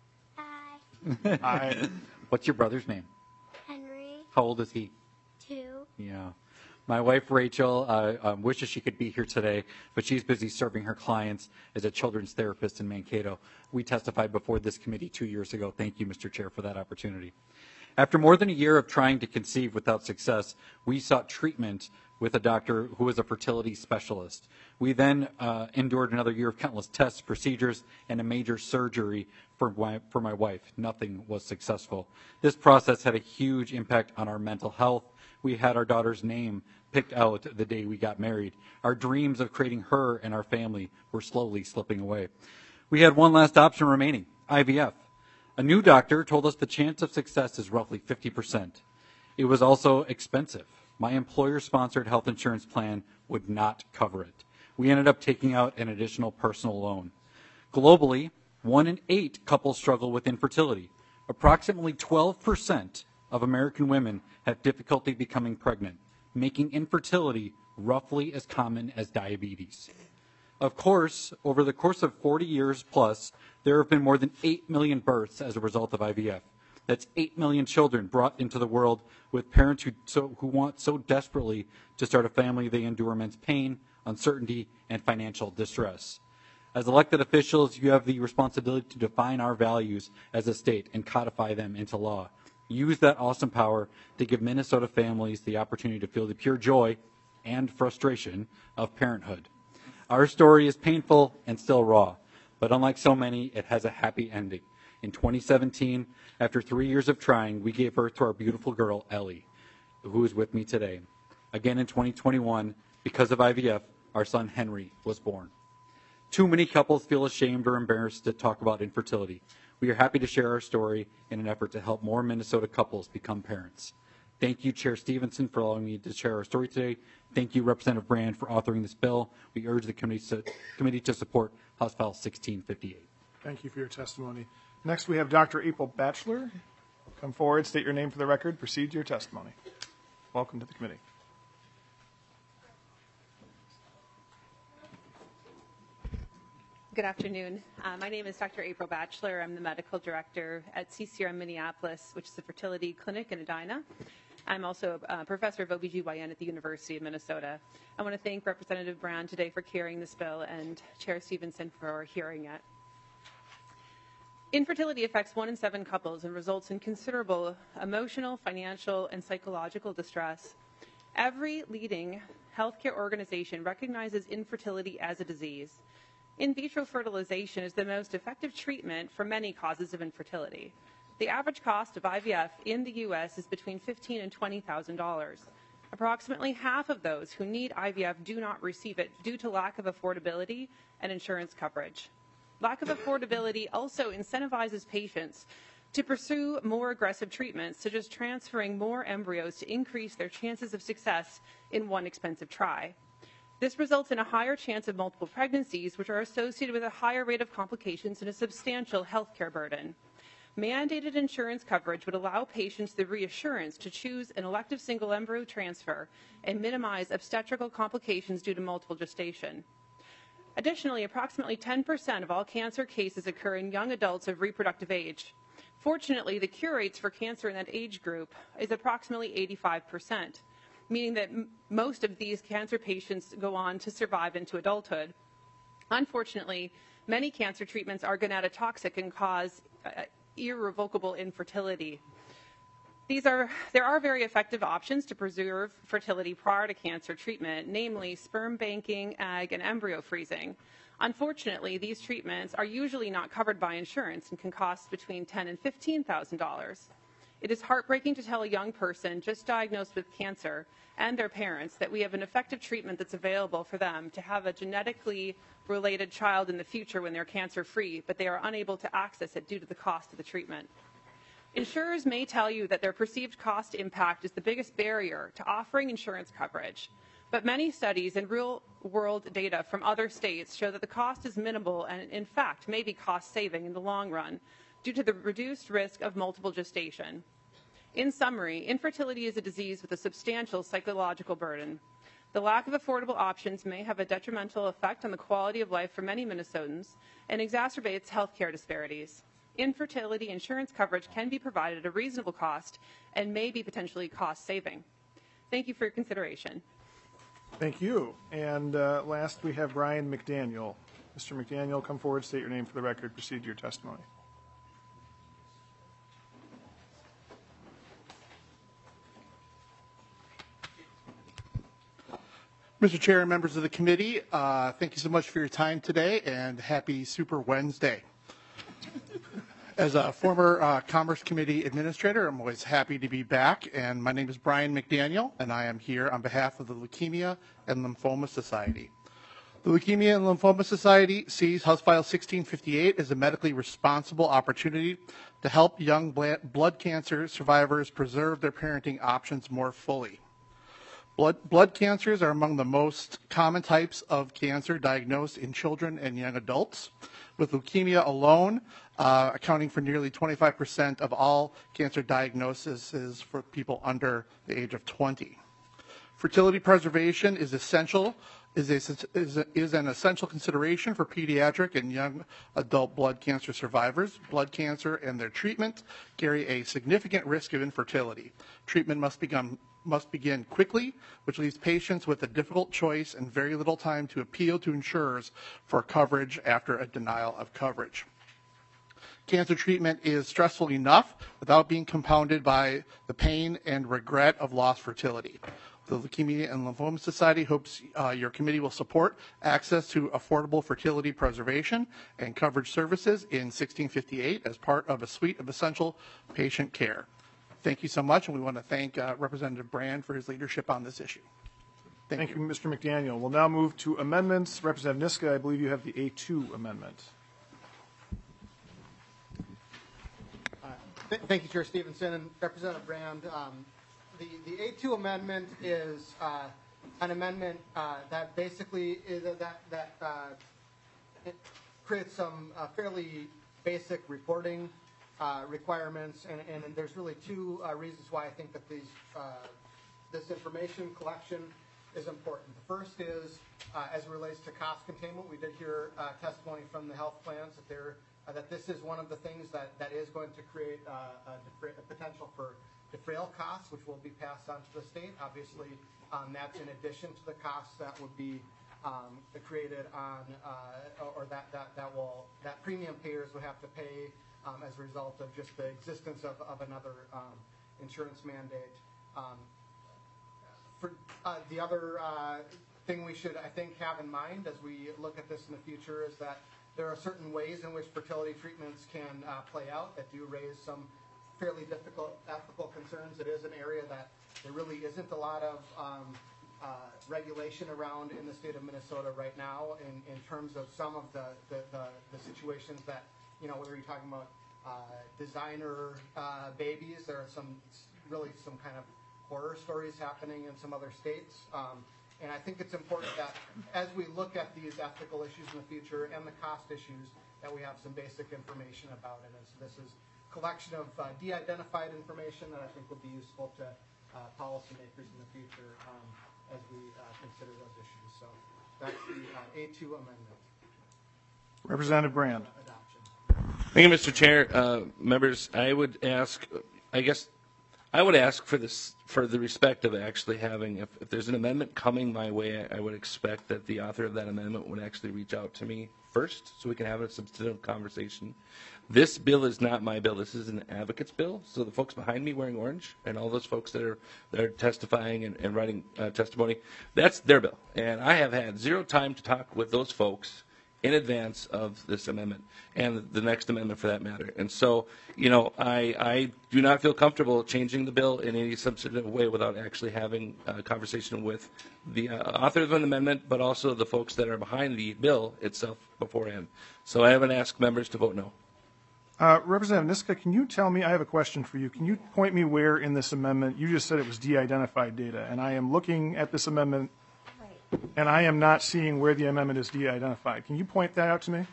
Speaker 7: Hi.
Speaker 1: Hi.
Speaker 19: What's your brother's name?
Speaker 7: Henry.
Speaker 19: How old is he?
Speaker 7: 2.
Speaker 19: Yeah. My wife, Rachel, wishes she could be here today, but she's busy serving her clients as a children's therapist in Mankato. We testified before this committee 2 years ago. Thank you, Mr. Chair, for that opportunity. After more than a year of trying to conceive without success, we sought treatment with a doctor who was a fertility specialist. We then endured another year of countless tests, procedures, and a major surgery for my wife. Nothing was successful. This process had a huge impact on our mental health. We had our daughter's name picked out the day we got married. Our dreams of creating her and our family were slowly slipping away. We had one last option remaining, IVF. A new doctor told us the chance of success is roughly 50%. It was also expensive. My employer-sponsored health insurance plan would not cover it. We ended up taking out an additional personal loan. Globally, 1 in 8 couples struggle with infertility. Approximately 12% of American women have difficulty becoming pregnant, making infertility roughly as common as diabetes. Of course, over the course of 40 years plus, there have been more than 8 million births as a result of IVF. That's 8 million children brought into the world with parents who want so desperately to start a family they endure immense pain, uncertainty, and financial distress. As elected officials, you have the responsibility to define our values as a state and codify them into law. Use that awesome power to give Minnesota families the opportunity to feel the pure joy and frustration of parenthood. Our story is painful and still raw, but unlike so many, it has a happy ending. In 2017, after 3 years of trying, we gave birth to our beautiful girl, Ellie, who is with me today. Again in 2021, because of IVF, our son Henry was born. Too many couples feel ashamed or embarrassed to talk about infertility. We are happy to share our story in an effort to help more Minnesota couples become parents. Thank you, Chair Stevenson, for allowing me to share our story today. Thank you, Representative Brand, for authoring this bill. We urge the committee to support House File 1658.
Speaker 1: Thank you for your testimony. Next, we have Dr. April Batchelor. Come forward, state your name for the record, proceed to your testimony. Welcome to the committee.
Speaker 20: Good afternoon. My name is Dr. April Batchelor. I'm the medical director at CCRM Minneapolis, which is a fertility clinic in Edina. I'm also a professor of OBGYN at the University of Minnesota. I want to thank Representative Brand today for carrying this bill and Chair Stevenson for hearing it. Infertility affects 1 in 7 couples and results in considerable emotional, financial, and psychological distress. Every leading healthcare organization recognizes infertility as a disease. In vitro fertilization is the most effective treatment for many causes of infertility. The average cost of IVF in the U.S. is between $15,000 and $20,000. Approximately half of those who need IVF do not receive it due to lack of affordability and insurance coverage. Lack of affordability also incentivizes patients to pursue more aggressive treatments, such as transferring more embryos to increase their chances of success in one expensive try. This results in a higher chance of multiple pregnancies, which are associated with a higher rate of complications and a substantial healthcare burden. Mandated insurance coverage would allow patients the reassurance to choose an elective single embryo transfer and minimize obstetrical complications due to multiple gestation. Additionally, approximately 10% of all cancer cases occur in young adults of reproductive age. Fortunately, the cure rates for cancer in that age group is approximately 85%, meaning that most of these cancer patients go on to survive into adulthood. Unfortunately, many cancer treatments are gonatotoxic and cause irrevocable infertility. There are very effective options to preserve fertility prior to cancer treatment, namely sperm banking, egg, and embryo freezing. Unfortunately, these treatments are usually not covered by insurance and can cost between $10,000 and $15,000. It is heartbreaking to tell a young person just diagnosed with cancer and their parents that we have an effective treatment that's available for them to have a genetically related child in the future when they're cancer-free, but they are unable to access it due to the cost of the treatment. Insurers may tell you that their perceived cost impact is the biggest barrier to offering insurance coverage, but many studies and real-world data from other states show that the cost is minimal and, in fact, may be cost-saving in the long run due to the reduced risk of multiple gestation. In summary, infertility is a disease with a substantial psychological burden. The lack of affordable options may have a detrimental effect on the quality of life for many Minnesotans and exacerbates healthcare disparities. Infertility insurance coverage can be provided at a reasonable cost and may be potentially cost-saving. Thank you for your consideration.
Speaker 1: Thank you. And last, we have Brian McDaniel. Mr. McDaniel, come forward, state your name for the record, proceed to your testimony.
Speaker 21: Mr. Chair and members of the committee, thank you so much for your time today, and happy Super Wednesday. As a former Commerce Committee Administrator, I'm always happy to be back, and my name is Brian McDaniel, and I am here on behalf of the Leukemia and Lymphoma Society. The Leukemia and Lymphoma Society sees House File 1658 as a medically responsible opportunity to help young blood cancer survivors preserve their parenting options more fully. Blood cancers are among the most common types of cancer diagnosed in children and young adults, with leukemia alone accounting for nearly 25% of all cancer diagnoses for people under the age of 20. Fertility preservation is an essential consideration for pediatric and young adult blood cancer survivors. Blood cancer and their treatment carry a significant risk of infertility. Treatment must begin quickly, which leaves patients with a difficult choice and very little time to appeal to insurers for coverage after a denial of coverage. Cancer treatment is stressful enough without being compounded by the pain and regret of lost fertility. The Leukemia and Lymphoma Society hopes your committee will support access to affordable fertility preservation and coverage services in 1658 as part of a suite of essential patient care. Thank you so much, and we want to thank Representative Brand for his leadership on this issue.
Speaker 1: Thank you, Mr. McDaniel. We'll now move to amendments. Representative Niska, I believe you have the A2 amendment.
Speaker 22: Thank you, Chair Stevenson and Representative Brand. The A2 amendment is an amendment that basically is it creates some fairly basic reporting requirements, and there's really two reasons why I think that this information collection is important. The first is as it relates to cost containment. We did hear testimony from the health plans that this is one of the things that is going to create a potential for defrail costs, which will be passed on to the state. Obviously, that's in addition to the costs that would be created on, or that premium payers would have to pay as a result of just the existence of another insurance mandate. The other thing we should, I think, have in mind as we look at this in the future is that there are certain ways in which fertility treatments can play out that do raise some fairly difficult ethical concerns. It is an area that there really isn't a lot of regulation around in the state of Minnesota right now in terms of some of the situations that, whether you're talking about designer babies, there are some kind of horror stories happening in some other states. And I think it's important that as we look at these ethical issues in the future and the cost issues, that we have some basic information about it. And so this is a collection of de-identified information that I think will be useful to policymakers in the future as we consider those issues. So that's the A2 amendment.
Speaker 1: Representative Brand.
Speaker 18: Thank you, Mr. Chair. Members, I would ask for the respect of actually having, if there's an amendment coming my way, I would expect that the author of that amendment would actually reach out to me first so we can have a substantive conversation. This bill is not my bill. This is an advocate's bill. So the folks behind me wearing orange and all those folks that are testifying and writing testimony, that's their bill. And I have had zero time to talk with those folks in advance of this amendment and the next amendment for that matter. And so, I do not feel comfortable changing the bill in any substantive way without actually having a conversation with the author of an amendment, but also the folks that are behind the bill itself beforehand. So I haven't asked members to vote no.
Speaker 1: Representative Niska, can you tell me, I have a question for you. Can you point me where in this amendment, you just said it was de-identified data, and I am looking at this amendment and I am not seeing where the amendment is de-identified. Can you point that out to me?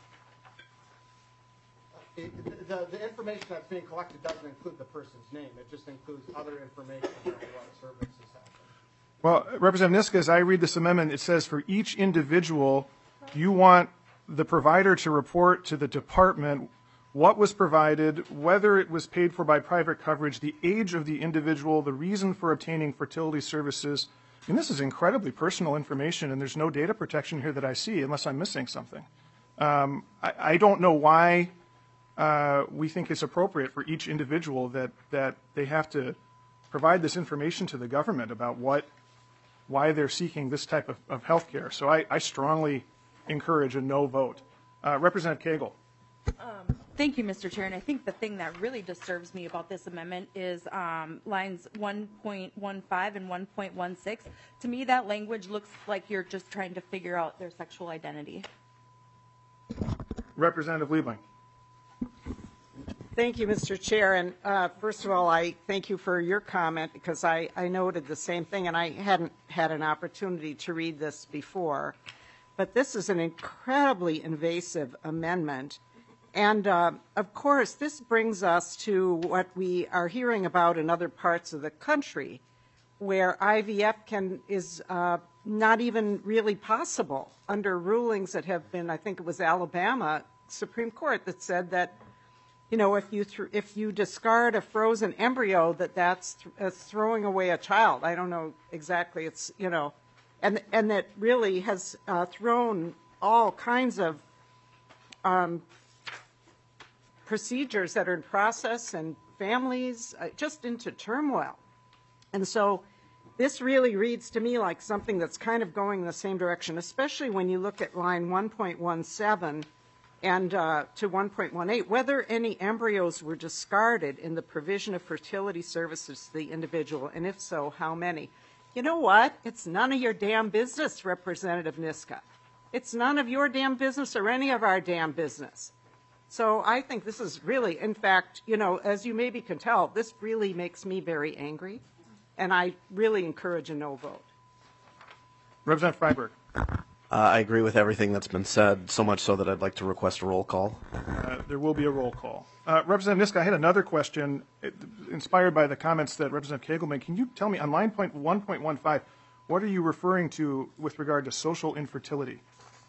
Speaker 22: The information that's being collected doesn't include the person's name. It just includes other information about what services happen.
Speaker 1: Well, Representative Niska, as I read this amendment, it says for each individual, you want the provider to report to the department what was provided, whether it was paid for by private coverage, the age of the individual, the reason for obtaining fertility services. And this is incredibly personal information, and there's no data protection here that I see, unless I'm missing something. I don't know why we think it's appropriate for each individual that they have to provide this information to the government about why they're seeking this type of health care. So I strongly encourage a no vote. Representative Cagle.
Speaker 10: Thank you, Mr. Chair. And I think the thing that really disturbs me about this amendment is lines 1.15 and 1.16. To me, that language looks like you're just trying to figure out their sexual identity.
Speaker 1: Representative Liebling.
Speaker 2: Thank you, Mr. Chair. And first of all, I thank you for your comment because I noted the same thing, and I hadn't had an opportunity to read this before. But this is an incredibly invasive amendment. And, of course, this brings us to what we are hearing about in other parts of the country, where IVF is not even really possible under rulings that have been, I think it was Alabama Supreme Court that said that, if you discard a frozen embryo, that's throwing away a child. I don't know exactly. It's, and that really has thrown all kinds of procedures that are in process and families just into turmoil. And so this really reads to me like something that's kind of going in the same direction, especially when you look at line 1.17 and to 1.18, whether any embryos were discarded in the provision of fertility services to the individual, and if so, how many. You know what? It's none of your damn business, Representative Niska. It's none of your damn business or any of our damn business. So I think this is really, in fact, as you maybe can tell, this really makes me very angry, and I really encourage a no vote.
Speaker 1: Representative Freiberg.
Speaker 3: I agree with everything that's been said, so much so that I'd like to request a roll call.
Speaker 1: There will be a roll call. Representative Niska, I had another question inspired by the comments that Representative Cagle made. Can you tell me, on line 1.15, what are you referring to with regard to social infertility?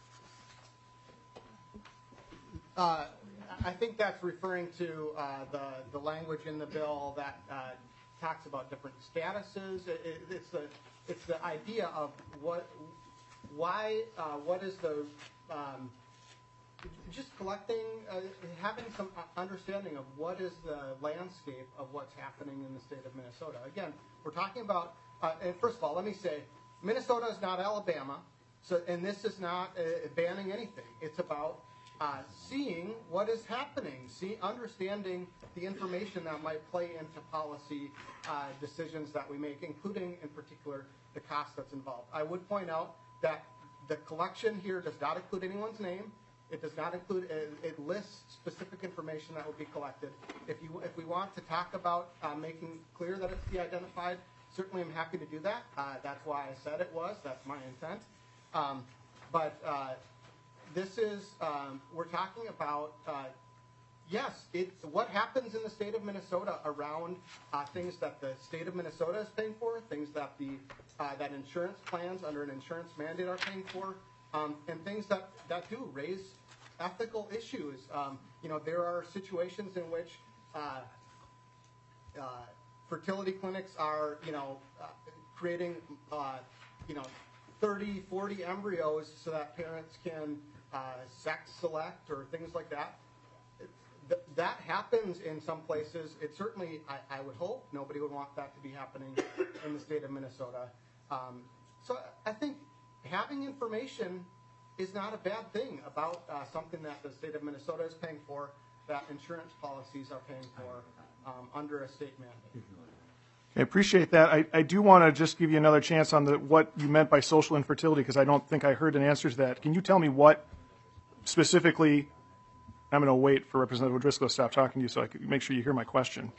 Speaker 22: I think that's referring to the language in the bill that talks about different statuses. It's the idea of what is the just collecting, having some understanding of what is the landscape of what's happening in the state of Minnesota. Again, we're talking about, and first of all, let me say, Minnesota is not Alabama, and this is not banning anything. It's about seeing what is happening, understanding the information that might play into policy decisions that we make, including in particular the cost that's involved. I would point out that the collection here does not include anyone's name. It does not include, it lists specific information that will be collected. If we want to talk about making clear that it's de-identified, certainly I'm happy to do that. That's why I said it was, that's my intent. This is, we're talking about, yes, it's what happens in the state of Minnesota around things that the state of Minnesota is paying for, things that that insurance plans under an insurance mandate are paying for, and things that do raise ethical issues. There are situations in which fertility clinics are, creating, 30, 40 embryos so that parents can sex select or things like that. That happens in some places. It certainly, I would hope, nobody would want that to be happening in the state of Minnesota. So I think having information is not a bad thing about something that the state of Minnesota is paying for, that insurance policies are paying for under a state mandate.
Speaker 1: I appreciate that. I do want to just give you another chance on what you meant by social infertility, because I don't think I heard an answer to that. Can you tell me what specifically? I'm going to wait for Representative O'Driscoll to stop talking to you so I can make sure you hear my question.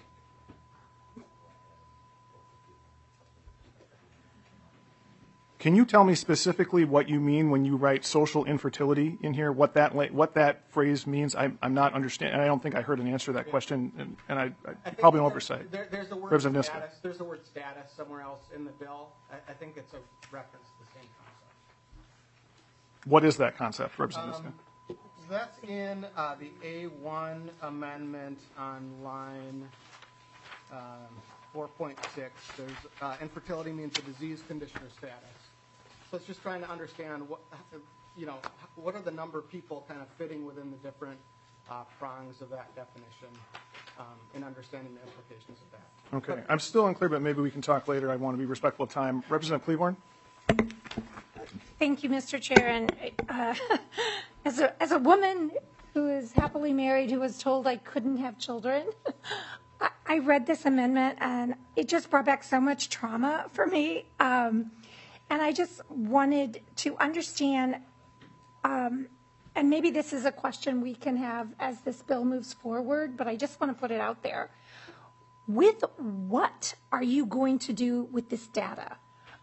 Speaker 1: Can you tell me specifically what you mean when you write social infertility in here, what that phrase means? I'm not understanding. I don't think I heard an answer to that question, and I probably an oversight.
Speaker 22: There's the word status. There's the word status somewhere else in the bill. I think it's a reference to the same concept.
Speaker 1: What is that concept, Representative Niska?
Speaker 22: That's in the A1 amendment on line 4.6. There's infertility means a disease, condition, or status. So it's just trying to understand what are the number of people kind of fitting within the different prongs of that definition, and understanding the implications of that.
Speaker 1: Okay, I'm still unclear, but maybe we can talk later. I want to be respectful of time. Representative Cleaborn.
Speaker 4: Thank you, Mr. Chair. And as a woman who is happily married, who was told I couldn't have children, I read this amendment and it just brought back so much trauma for me. And I just wanted to understand, and maybe this is a question we can have as this bill moves forward, but I just want to put it out there. With what are you going to do with this data?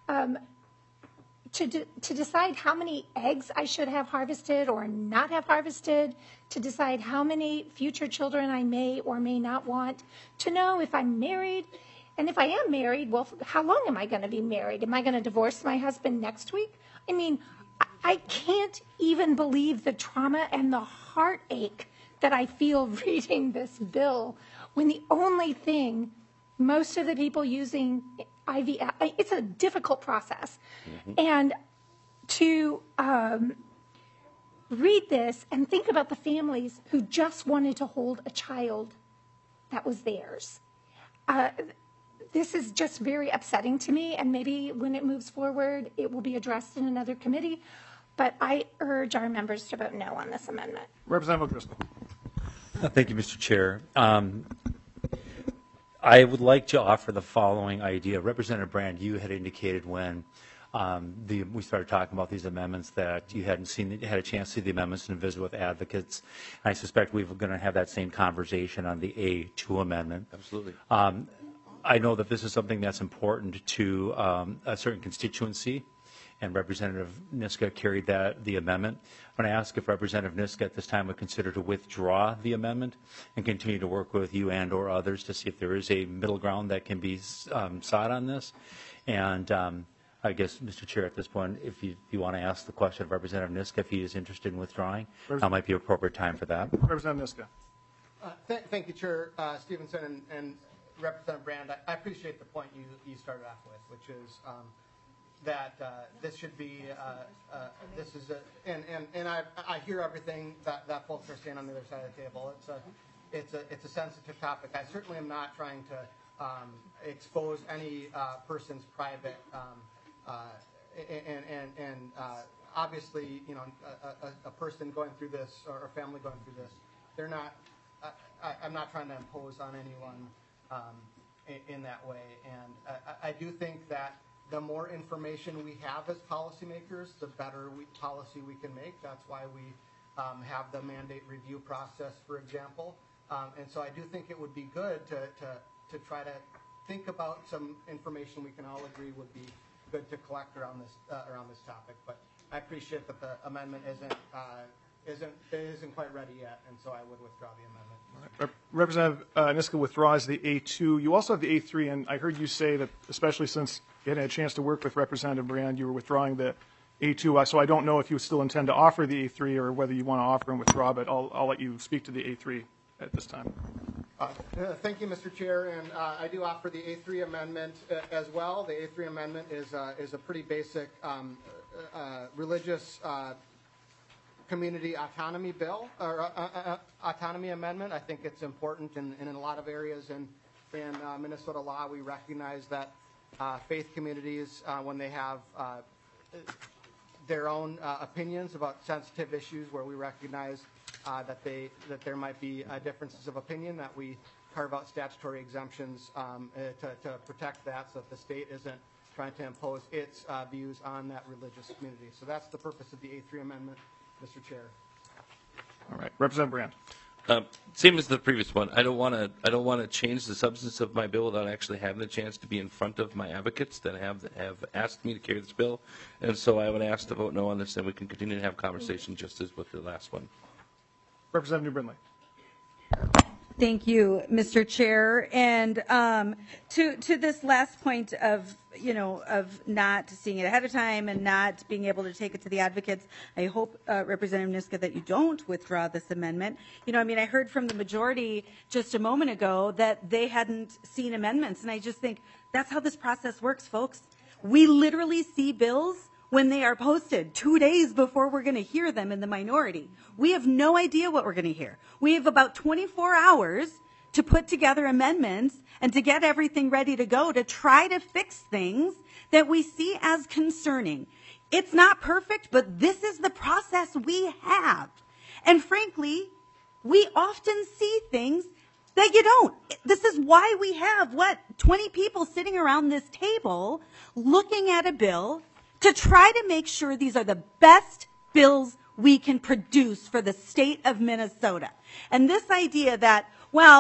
Speaker 4: To decide how many eggs I should have harvested or not have harvested, to decide how many future children I may or may not want, to know if I'm married, and if I am married, well, how long am I going to be married? Am I going to divorce my husband next week? I mean, I can't even believe the trauma and the heartache that I feel reading this bill, when the only thing most of the people using IVF, it's a difficult process. Mm-hmm. And to read this and think about the families who just wanted to hold a child that was theirs. This is just very upsetting to me, and maybe when it moves forward, it will be addressed in another committee. But I urge our members to vote no on this amendment.
Speaker 1: Representative O'Driscoll.
Speaker 5: Thank you, Mr. Chair. I would like to offer the following idea. Representative Brand, you had indicated when we started talking about these amendments that you hadn't had a chance to see the amendments and visit with advocates. And I suspect we're going to have that same conversation on the A2 amendment.
Speaker 18: Absolutely.
Speaker 5: I know that this is something that's important to a certain constituency, and Representative Niska carried the amendment. I'm going to ask if Representative Niska at this time would consider to withdraw the amendment and continue to work with you and or others to see if there is a middle ground that can be sought on this. And I guess, Mr. Chair, at this point, if you want to ask the question of Representative Niska if he is interested in withdrawing, now might be an appropriate time for that.
Speaker 1: Representative Niska.
Speaker 22: Thank you, Chair Stevenson and Representative Brand. I appreciate the point you started off with, which is that this should be and I hear everything that folks are saying on the other side of the table. It's a sensitive topic. I certainly am not trying to expose any person's private and obviously, you know, a person going through this or a family going through this, they're not. I'm not trying to impose on anyone in that way, and I do think that the more information we have as policymakers, the better policy we can make. That's why we have the mandate review process, for example. And so I do think it would be good to try to think about some information we can all agree would be good to collect around this topic. But I appreciate that the amendment isn't quite ready yet, and so I would withdraw the amendment.
Speaker 1: Right. Representative Niska withdraws the A2. You also have the A3, and I heard you say that, especially since you hadn't had a chance to work with Representative Brand, you were withdrawing the A2. So I don't know if you still intend to offer the A3 or whether you want to offer and withdraw, but I'll let you speak to the A3 at this time.
Speaker 22: Thank you, Mr. Chair, and I do offer the A3 amendment as well. The A3 amendment is a pretty basic religious community autonomy bill or autonomy amendment. I think it's important in a lot of areas in Minnesota law. We recognize that faith communities, when they have their own opinions about sensitive issues, where we recognize that there might be differences of opinion, that we carve out statutory exemptions to protect that, so that the state isn't trying to impose its views on that religious community. So that's the purpose of the A3 amendment, Mr. Chair.
Speaker 1: All right, Representative Brand.
Speaker 18: Same as the previous one. I don't want to change the substance of my bill without actually having the chance to be in front of my advocates that have asked me to carry this bill, and so I would ask to vote no on this, and we can continue to have conversation just as with the last one.
Speaker 1: Representative New Brindley.
Speaker 12: Thank you, Mr. Chair. And to this last point of, of not seeing it ahead of time and not being able to take it to the advocates, I hope, Representative Niska, that you don't withdraw this amendment. I heard from the majority just a moment ago that they hadn't seen amendments. And I just think that's how this process works, folks. We literally see bills when they are posted 2 days before we're going to hear them in the minority. We have no idea what we're going to hear. We have about 24 hours to put together amendments and to get everything ready to go to try to fix things that we see as concerning. It's not perfect, but this is the process we have. And frankly, we often see things that you don't. This is why we have, 20 people sitting around this table looking at a bill to try to make sure these are the best bills we can produce for the state of Minnesota. And this idea that,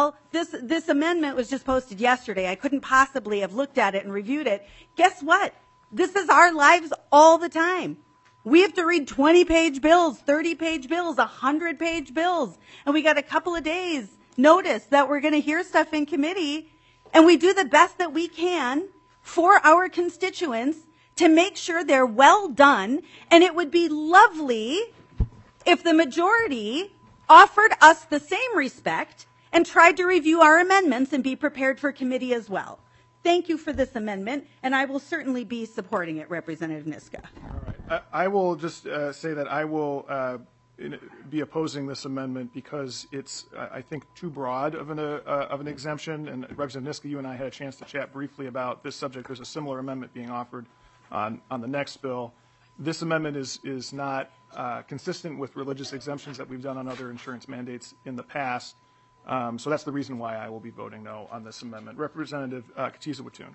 Speaker 12: this amendment was just posted yesterday, I couldn't possibly have looked at it and reviewed it. Guess what? This is our lives all the time. We have to read 20-page bills, 30-page bills, 100-page bills, and we got a couple of days notice that we're going to hear stuff in committee, and we do the best that we can for our constituents to make sure they're well done. And it would be lovely if the majority offered us the same respect and tried to review our amendments and be prepared for committee as well. Thank you for this amendment, and I will certainly be supporting it, Representative Niska.
Speaker 1: All right. I will just say that I will be opposing this amendment because it's, I think, too broad of an exemption. And Representative Niska, you and I had a chance to chat briefly about this subject. There's a similar amendment being offered on the next bill. This amendment is not consistent with religious exemptions that we've done on other insurance mandates in the past. So that's the reason why I will be voting no on this amendment. Representative Katiza-Wattoon.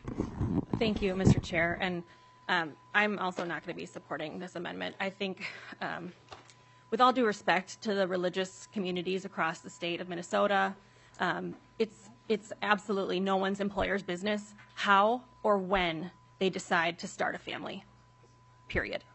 Speaker 6: Thank you, Mr. Chair. And I'm also not going to be supporting this amendment. I think, with all due respect to the religious communities across the state of Minnesota, it's absolutely no one's employer's business how or when they decide to start a family, period.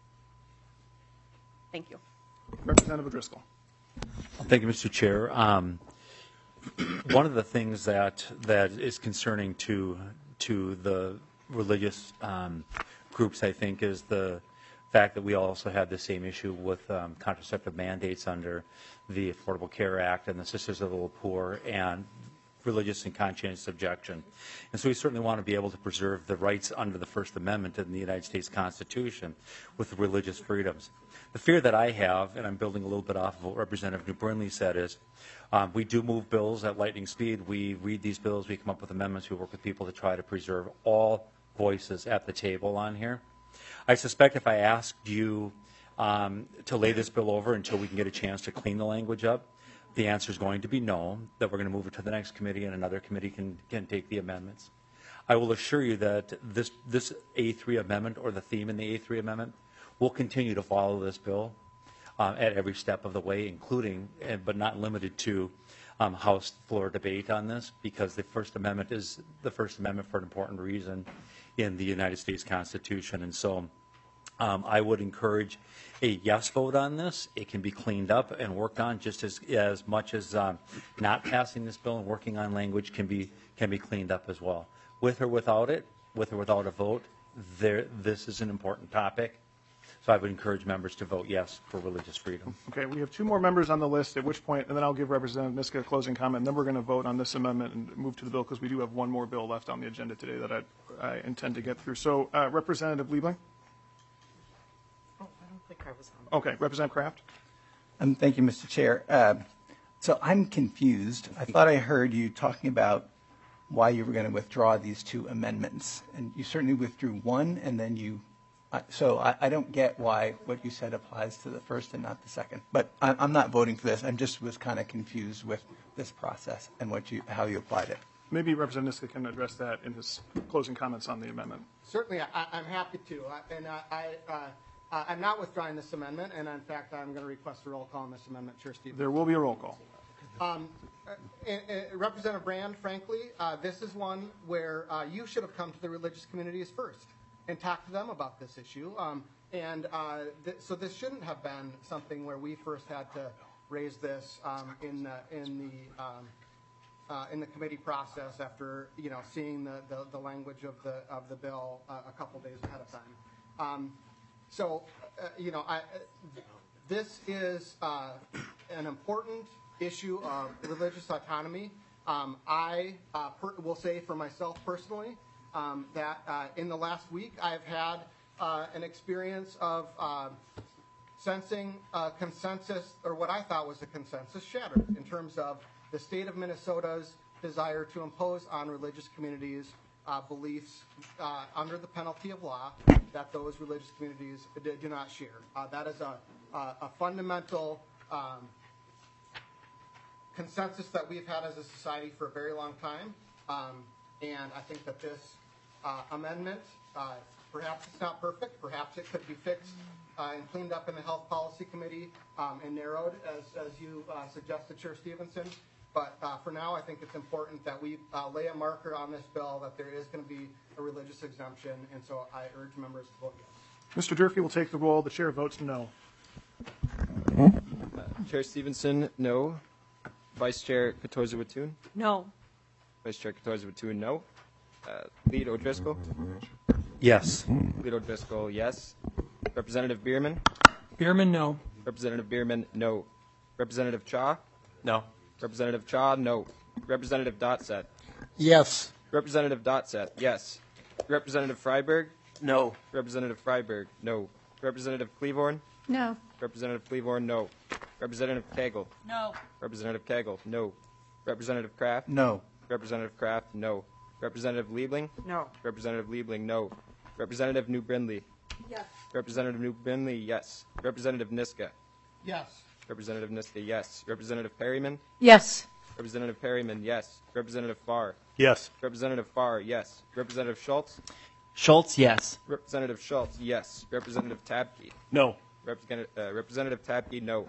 Speaker 6: Thank you.
Speaker 1: Representative O'Driscoll.
Speaker 5: Thank you, Mr. Chair. One of the things that is concerning to the religious groups, I think, is the fact that we also have the same issue with contraceptive mandates under the Affordable Care Act and the Sisters of the Little Poor and religious and conscientious objection. And so we certainly want to be able to preserve the rights under the First Amendment in the United States Constitution with religious freedoms. The fear that I have, and I'm building a little bit off of what Representative New Brindley said, is we do move bills at lightning speed. We read these bills, we come up with amendments, we work with people to try to preserve all voices at the table on here. I suspect if I asked you to lay this bill over until we can get a chance to clean the language up, the answer is going to be no, that we're going to move it to the next committee and another committee can take the amendments. I will assure you that this A3 amendment, or the theme in the A3 amendment, will continue to follow this bill at every step of the way, including, but not limited to, House floor debate on this, because the First Amendment is the First Amendment for an important reason in the United States Constitution. And so I would encourage a yes vote on this. It can be cleaned up and worked on just as much as not passing this bill and working on language can be cleaned up as well. With or without it, with or without a vote, this is an important topic. So I would encourage members to vote yes for religious freedom.
Speaker 1: Okay, we have two more members on the list, at which point, and then I'll give Representative Niska a closing comment, and then we're going to vote on this amendment and move to the bill, because we do have one more bill left on the agenda today that I intend to get through. So Representative Liebling?
Speaker 2: Oh, I don't think I was on.
Speaker 1: Okay, Representative Kraft?
Speaker 8: Thank you, Mr. Chair. So I'm confused. I thought I heard you talking about why you were going to withdraw these two amendments, and you certainly withdrew one, and then you so I don't get why what you said applies to the first and not the second. But I'm not voting for this. I just was kind of confused with this process and how you applied it.
Speaker 1: Maybe Representative Niska can address that in his closing comments on the amendment.
Speaker 22: Certainly, I'm happy to. I'm not withdrawing this amendment, and in fact, I'm going to request a roll call on this amendment. Chair Stevens.
Speaker 1: There will be a roll call.
Speaker 22: Representative Brand, frankly, this is one where you should have come to the religious communities first and talked to them about this issue. So this shouldn't have been something where we first had to raise this in the committee process after seeing the language of the bill a couple days ahead of time. This is an important issue of religious autonomy. I will say for myself personally that in the last week I've had an experience of sensing a consensus, or what I thought was a consensus, shattered in terms of the state of Minnesota's desire to impose on religious communities beliefs under the penalty of law that those religious communities do not share. That is a fundamental consensus that we've had as a society for a very long time, and I think that this amendment, perhaps it's not perfect, perhaps it could be fixed and cleaned up in the Health Policy Committee and narrowed, as you suggested, Chair Stevenson. But for now, I think it's important that we lay a marker on this bill that there is going to be a religious exemption, and so I urge members to vote yes.
Speaker 1: Mr. Durfee will take the roll. The chair votes no.
Speaker 11: Chair Stevenson, no. Vice Chair Katorza-Wittun?
Speaker 6: No.
Speaker 11: Vice Chair Katorza-Wittun, no. Lead O'Driscoll?
Speaker 5: Yes.
Speaker 11: Lead O'Driscoll, yes. Representative Bierman?
Speaker 15: Bierman, no.
Speaker 11: Representative Bierman, no. Representative Cha?
Speaker 3: No.
Speaker 11: Representative Cha, no. Representative Dotset?
Speaker 21: Yes.
Speaker 11: Representative Dotset, yes. Representative Freiberg?
Speaker 3: No.
Speaker 11: Representative Freiberg, no. Representative Cleavorn?
Speaker 4: No.
Speaker 11: Representative Cleavorn, no. Representative Cagle?
Speaker 10: No.
Speaker 11: Representative Cagle, no. Representative Kraft?
Speaker 8: No.
Speaker 11: Representative Kraft, no. Representative Liebling?
Speaker 2: No.
Speaker 11: Representative Liebling, no. Representative New Brindley?
Speaker 2: Yes.
Speaker 11: Representative New Brindley, yes. Representative Niska?
Speaker 22: Yes.
Speaker 11: Representative Niska, yes. Representative Perryman?
Speaker 10: Yes.
Speaker 11: Representative Perryman, yes. Representative Farr?
Speaker 3: Yes.
Speaker 11: Representative Farr, yes. Representative Schultz?
Speaker 17: Schultz, yes.
Speaker 11: Representative Schultz, yes. Representative Tabke?
Speaker 3: No.
Speaker 11: Representative Tabke, no.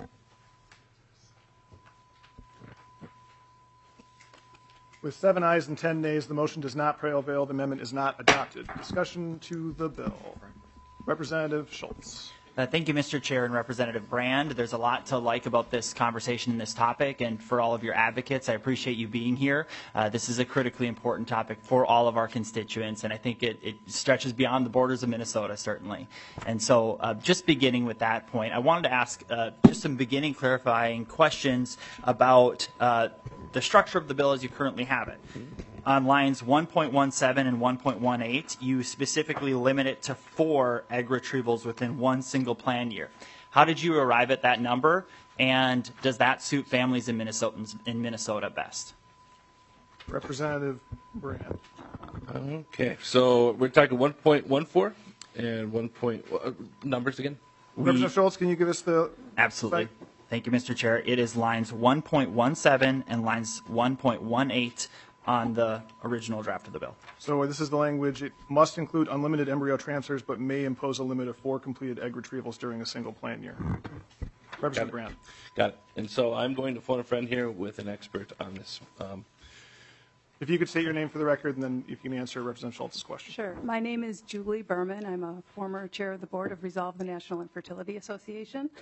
Speaker 1: With 7 ayes and 10 nays, the motion does not prevail. The amendment is not adopted. Discussion to the bill. Representative Schultz.
Speaker 17: Thank you, Mr. Chair and Representative Brand. There's a lot to like about this conversation and this topic, and for all of your advocates, I appreciate you being here. This is a critically important topic for all of our constituents, and I think it stretches beyond the borders of Minnesota, certainly. And so just beginning with that point, I wanted to ask just some beginning clarifying questions about the structure of the bill as you currently have it. On lines 1.17 and 1.18, you specifically limit it to 4 egg retrievals within one single plan year. How did you arrive at that number, and does that suit families in Minnesota best?
Speaker 1: Representative Brand.
Speaker 18: Okay, so we're talking 1.14? and 1 point, numbers again?
Speaker 1: Representative Schultz, can you give us the?
Speaker 17: Absolutely. Thank you, Mr. Chair. It is lines 1.17 and lines 1.18 on the original draft of the bill.
Speaker 1: So this is the language, it must include unlimited embryo transfers, but may impose a limit of 4 completed egg retrievals during a single plan year. Representative Brandt.
Speaker 18: Got it. And so I'm going to phone a friend here with an expert on this.
Speaker 1: If you could state your name for the record, and then you can answer Representative Schultz's question.
Speaker 14: Sure. My name is Julie Berman. I'm a former chair of the board of Resolve the National Infertility Association.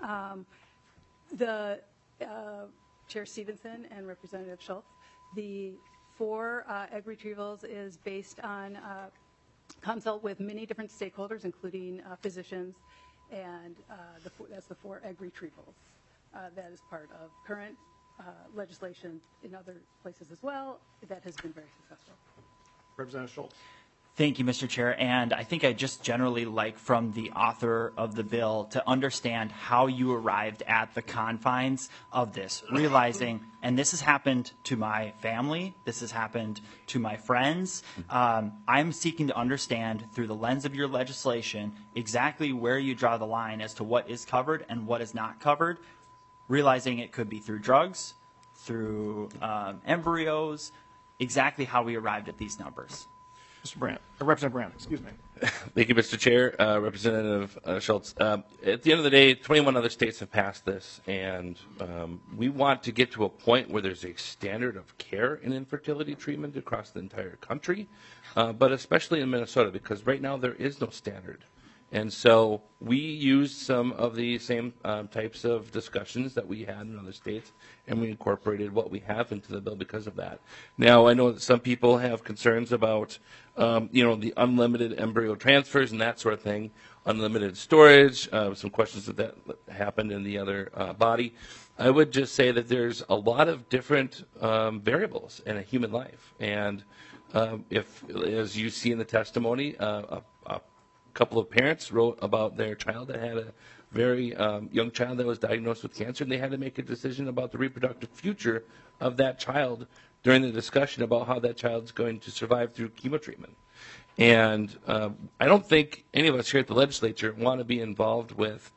Speaker 14: Chair Stevenson and Representative Schultz, the 4 egg retrievals is based on consult with many different stakeholders, including physicians, and that's the 4 egg retrievals. That is part of current legislation in other places as well that has been very successful.
Speaker 1: Representative Schultz.
Speaker 17: Thank you, Mr. Chair. And I think I just generally like from the author of the bill to understand how you arrived at the confines of this, realizing, and this has happened to my family, this has happened to my friends. I'm seeking to understand through the lens of your legislation exactly where you draw the line as to what is covered and what is not covered, realizing it could be through drugs, through embryos, exactly how we arrived at these numbers.
Speaker 1: Mr. Brandt, Representative Brandt, excuse me.
Speaker 18: Thank you, Mr. Chair. Representative Schultz. At the end of the day, 21 other states have passed this, and we want to get to a point where there's a standard of care in infertility treatment across the entire country, but especially in Minnesota, because right now there is no standard. And so we used some of the same types of discussions that we had in other states, and we incorporated what we have into the bill because of that. Now, I know that some people have concerns about, the unlimited embryo transfers and that sort of thing, unlimited storage, some questions that happened in the other body. I would just say that there's a lot of different variables in a human life. And if, as you see in the testimony, a couple of parents wrote about their child that had a very young child that was diagnosed with cancer, and they had to make a decision about the reproductive future of that child during the discussion about how that child's going to survive through chemo treatment. And I don't think any of us here at the legislature want to be involved with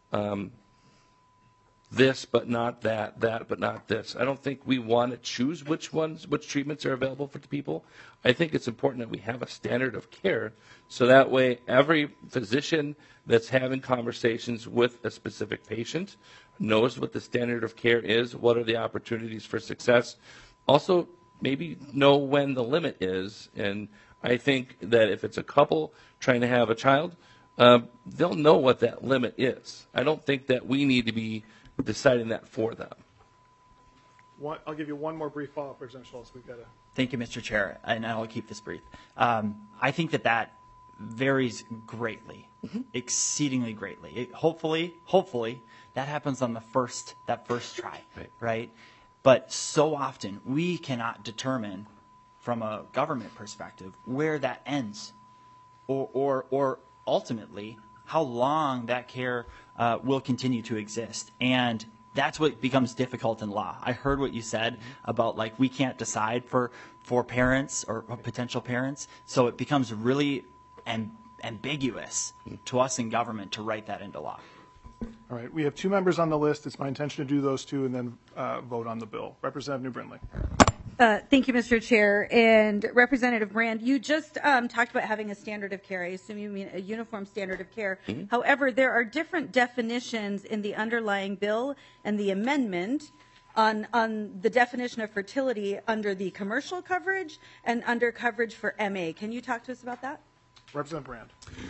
Speaker 18: this but not that, that but not this. I don't think we want to choose which treatments are available for the people. I think it's important that we have a standard of care so that way every physician that's having conversations with a specific patient knows what the standard of care is, what are the opportunities for success, also maybe know when the limit is. And I think that if it's a couple trying to have a child, they'll know what that limit is. I don't think that we need to be deciding that for them.
Speaker 1: I'll give you one more brief follow-up, Representative Schultz. We've got to.
Speaker 17: Thank you, Mr. Chair, and I'll keep this brief. I think that varies greatly, exceedingly greatly. Hopefully, that happens on that first try, right? But so often we cannot determine, from a government perspective, where that ends, or ultimately how long that care will continue to exist. And that's what becomes difficult in law. I heard what you said about we can't decide for parents or potential parents. So it becomes really ambiguous to us in government to write that into law.
Speaker 1: All right. We have 2 members on the list. It's my intention to do those 2 and then vote on the bill. Representative New Brindley.
Speaker 12: Thank you, Mr. Chair. And Representative Brand, you just talked about having a standard of care. I assume you mean a uniform standard of care. However, there are different definitions in the underlying bill and the amendment on the definition of fertility under the commercial coverage and under coverage for MA. Can you talk to us about that?
Speaker 1: Representative Brand.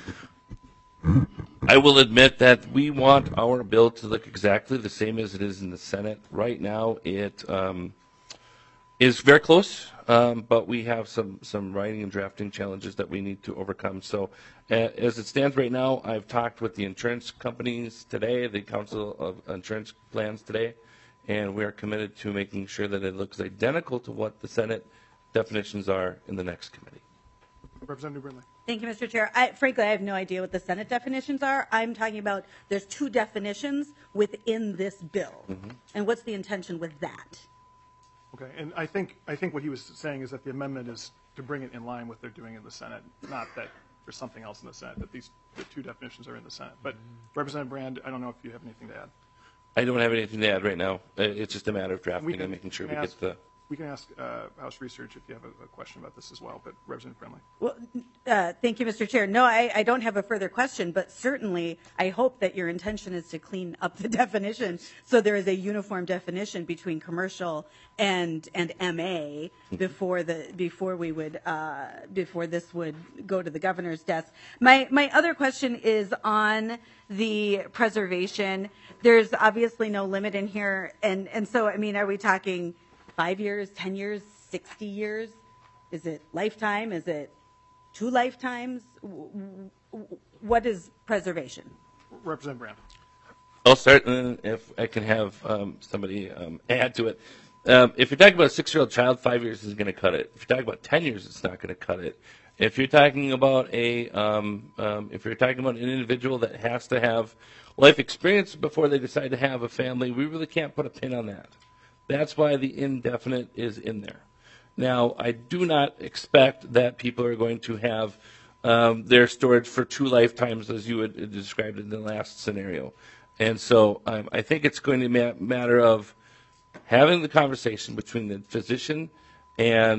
Speaker 18: I will admit that we want our bill to look exactly the same as it is in the Senate. Right now, it is very close, but we have some writing and drafting challenges that we need to overcome. So as it stands right now, I've talked with the insurance companies today, the Council of Insurance Plans today, and we are committed to making sure that it looks identical to what the Senate definitions are in the next committee.
Speaker 1: Representative Brindley.
Speaker 12: Thank you, Mr. Chair. Frankly, I have no idea what the Senate definitions are. I'm talking about there's 2 definitions within this bill. And what's the intention with that?
Speaker 1: Okay, and I think what he was saying is that the amendment is to bring it in line with what they're doing in the Senate, not that there's something else in the Senate, that the two definitions are in the Senate. But Representative Brand, I don't know if you have anything to add.
Speaker 18: I don't have anything to add right now. It's just a matter of drafting and making sure we get the.
Speaker 1: We can ask House Research if you have a question about this as well, but Representative Friendly.
Speaker 12: Well, thank you, Mr. Chair. No, I don't have a further question, but certainly I hope that your intention is to clean up the definition so there is a uniform definition between commercial and MA before this would go to the governor's desk. My other question is on the preservation. There's obviously no limit in here, and so I mean, are we talking 5 years, 10 years, 60 years? Is it lifetime? Is it 2 lifetimes? What is preservation?
Speaker 1: Representative Brand.
Speaker 18: I'll start, and then if I can have somebody add to it. If you're talking about a 6-year-old child, 5 years isn't going to cut it. If you're talking about 10 years, it's not going to cut it. If you're talking about an individual that has to have life experience before they decide to have a family, we really can't put a pin on that. That's why the indefinite is in there. Now, I do not expect that people are going to have their storage for 2 lifetimes, as you had described in the last scenario. And so I think it's going to be a matter of having the conversation between the physician and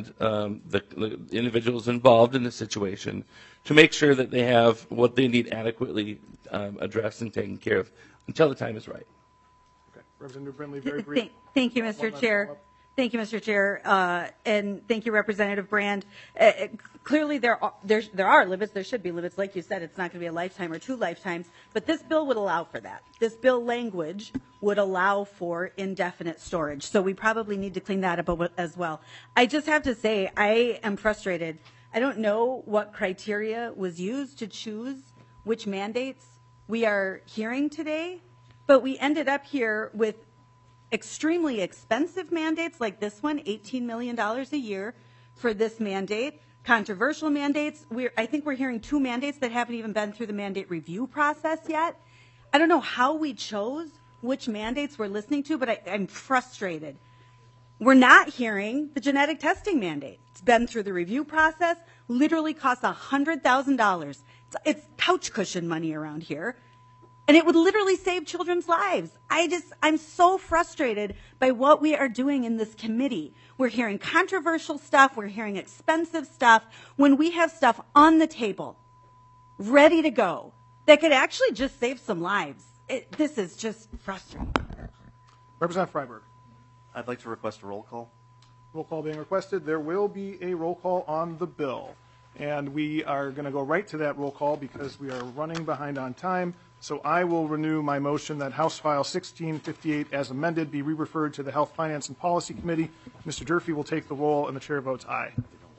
Speaker 18: the individuals involved in the situation to make sure that they have what they need adequately addressed and taken care of until the time is right.
Speaker 1: Representative Brindley, very brief.
Speaker 12: Thank you, Mr. Chair. Thank you, Mr. Chair, and thank you, Representative Brand. Clearly, there are limits. There should be limits. Like you said, it's not going to be a lifetime or 2 lifetimes, but this bill would allow for that. This bill language would allow for indefinite storage, so we probably need to clean that up as well. I just have to say, I am frustrated. I don't know what criteria was used to choose which mandates we are hearing today, but we ended up here with extremely expensive mandates like this one, $18 million a year for this mandate. Controversial mandates. I think we're hearing 2 mandates that haven't even been through the mandate review process yet. I don't know how we chose which mandates we're listening to, but I'm frustrated. We're not hearing the genetic testing mandate. It's been through the review process, literally costs $100,000. It's couch cushion money around here. And it would literally save children's lives. I'm so frustrated by what we are doing in this committee. We're hearing controversial stuff. We're hearing expensive stuff when we have stuff on the table, ready to go, that could actually just save some lives. This is just frustrating.
Speaker 1: Representative Freiberg.
Speaker 3: I'd like to request a roll call.
Speaker 1: Roll call being requested. There will be a roll call on the bill. And we are going to go right to that roll call because we are running behind on time. So I will renew my motion that House File 1658 as amended be re-referred to the Health, Finance, and Policy Committee. Mr. Durfee will take the roll, and the chair votes aye.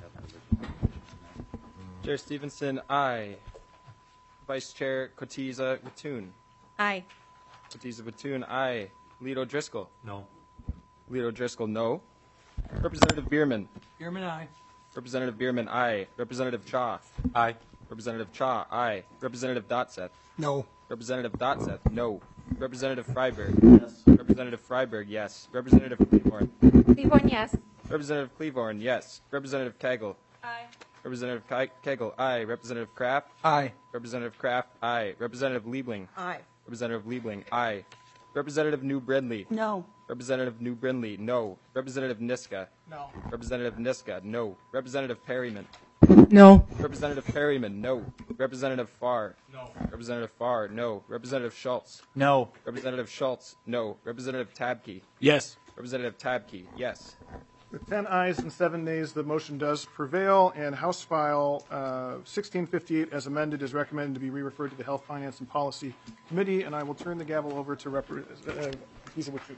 Speaker 11: Chair Stevenson, aye. Vice Chair Cotiza Wattoon.
Speaker 6: Aye.
Speaker 11: Cotiza Wattoon, aye. Lead O'Driscoll.
Speaker 5: No.
Speaker 11: Lead O'Driscoll, no. Representative Bierman.
Speaker 19: Bierman, aye.
Speaker 11: Representative Bierman, aye. Representative Cha.
Speaker 19: Aye.
Speaker 11: Representative Cha, aye. Representative Dotseth.
Speaker 21: No.
Speaker 11: Representative Dotseth, no. Representative Freiberg. Yes. Representative Freiberg, yes. Representative Cleavorn.
Speaker 4: Cleavorn, yes.
Speaker 11: Representative Cleavorn, yes. Representative Kegel.
Speaker 6: Aye.
Speaker 11: Representative Kegel, aye. Representative Kraft.
Speaker 8: Aye.
Speaker 11: Representative Kraft, aye. Representative Liebling.
Speaker 2: Aye.
Speaker 11: Representative Liebling, aye. Representative New Brindley.
Speaker 12: No.
Speaker 11: Representative New Brindley, no. Representative Niska.
Speaker 21: No.
Speaker 11: Representative Niska, no. Representative Perryman.
Speaker 12: No.
Speaker 11: Representative Perryman, no. Representative Farr.
Speaker 21: No.
Speaker 11: Representative Farr, no. Representative Schultz.
Speaker 17: No.
Speaker 11: Representative Schultz, no. Representative Tabke.
Speaker 9: Yes.
Speaker 11: Representative Tabke, yes.
Speaker 1: With 10 ayes and 7 nays, the motion does prevail, and House File 1658 as amended is recommended to be re-referred to the Health, Finance, and Policy Committee, and I will turn the gavel over to Representative Wattoon.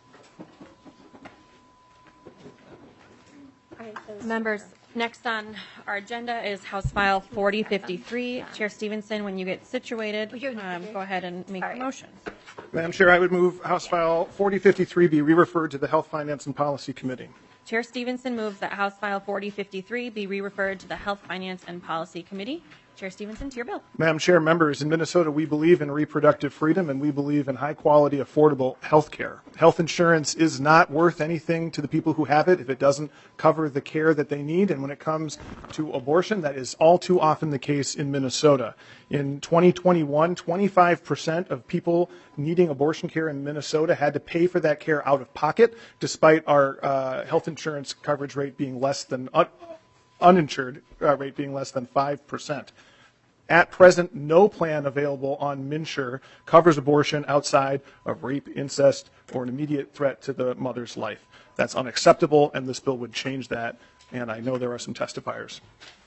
Speaker 6: Members, next on our agenda is House File 4053. Chair Stevenson, when you get situated, go ahead and make the motion.
Speaker 1: Madam Chair, I would move House File 4053 be re-referred to the Health, Finance, and Policy Committee.
Speaker 6: Chair Stevenson moves that House File 4053 be re-referred to the Health, Finance, and Policy Committee. Chair Stevenson, to your bill.
Speaker 1: Madam Chair, members, in Minnesota, we believe in reproductive freedom and we believe in high-quality, affordable health care. Health insurance is not worth anything to the people who have it if it doesn't cover the care that they need. And when it comes to abortion, that is all too often the case in Minnesota. In 2021, 25% of people needing abortion care in Minnesota had to pay for that care out of pocket, despite our health insurance coverage rate being less than uninsured rate being less than 5%. At present, no plan available on MNsure covers abortion outside of rape, incest, or an immediate threat to the mother's life. That's unacceptable, and this bill would change that, and I know there are some testifiers.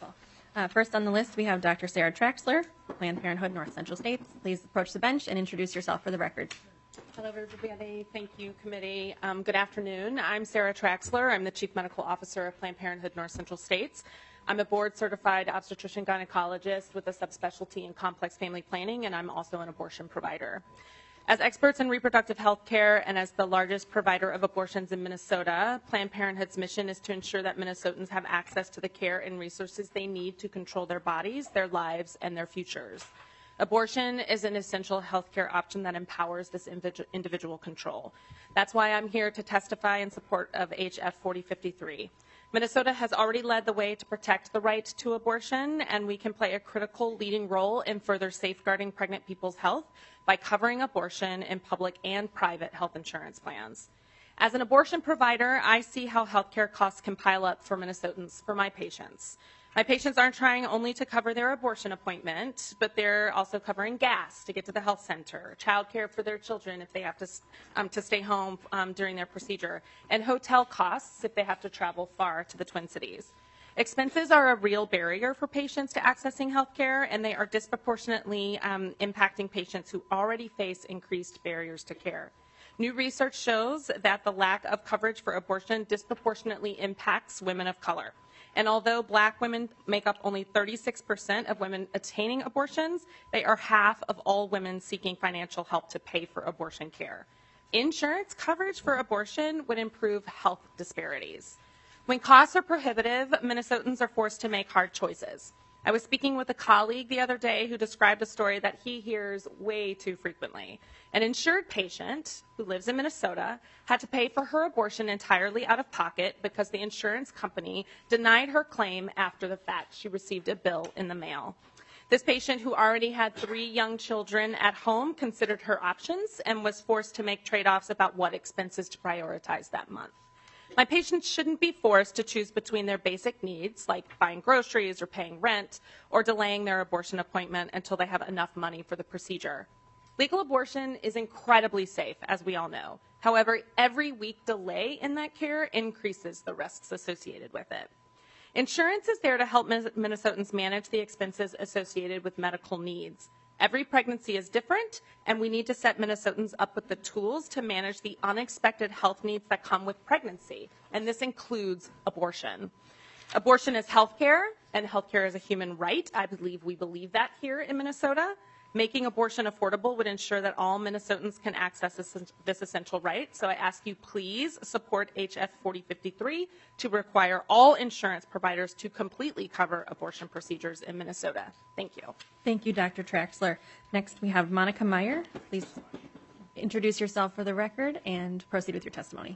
Speaker 6: First on the list, we have Dr. Sarah Traxler, Planned Parenthood North Central States. Please approach the bench and introduce yourself for the record.
Speaker 13: Hello, everybody. Thank you, committee. Good afternoon. I'm Sarah Traxler. I'm the Chief Medical Officer of Planned Parenthood North Central States. I'm a board-certified obstetrician gynecologist with a subspecialty in complex family planning, and I'm also an abortion provider. As experts in reproductive health care and as the largest provider of abortions in Minnesota, Planned Parenthood's mission is to ensure that Minnesotans have access to the care and resources they need to control their bodies, their lives, and their futures. Abortion is an essential healthcare option that empowers this individual control. That's why I'm here to testify in support of HF 4053. Minnesota has already led the way to protect the right to abortion, and we can play a critical leading role in further safeguarding pregnant people's health by covering abortion in public and private health insurance plans. As an abortion provider, I see how healthcare costs can pile up for Minnesotans, for my patients. My patients aren't trying only to cover their abortion appointment, but they're also covering gas to get to the health center, childcare for their children if they have to stay home during their procedure, and hotel costs if they have to travel far to the Twin Cities. Expenses are a real barrier for patients to accessing health care, and they are disproportionately impacting patients who already face increased barriers to care. New research shows that the lack of coverage for abortion disproportionately impacts women of color. And although Black women make up only 36% of women attaining abortions, they are half of all women seeking financial help to pay for abortion care. Insurance coverage for abortion would improve health disparities. When costs are prohibitive, Minnesotans are forced to make hard choices. I was speaking with a colleague the other day who described a story that he hears way too frequently. An insured patient who lives in Minnesota had to pay for her abortion entirely out of pocket because the insurance company denied her claim after the fact. She received a bill in the mail. This patient, who already had 3 young children at home, considered her options and was forced to make trade-offs about what expenses to prioritize that month. My patients shouldn't be forced to choose between their basic needs, like buying groceries or paying rent, or delaying their abortion appointment until they have enough money for the procedure. Legal abortion is incredibly safe, as we all know. However, every week delay in that care increases the risks associated with it. Insurance is there to help Minnesotans manage the expenses associated with medical needs. Every pregnancy is different, and we need to set Minnesotans up with the tools to manage the unexpected health needs that come with pregnancy, and this includes abortion. Abortion is health care, and health care is a human right. I believe we believe that here in Minnesota. Making abortion affordable would ensure that all Minnesotans can access this essential right. So I ask you please support HF 4053 to require all insurance providers to completely cover abortion procedures in Minnesota. Thank you.
Speaker 6: Thank you, Dr. Traxler. Next, we have Monica Meyer. Please introduce yourself for the record and proceed with your testimony.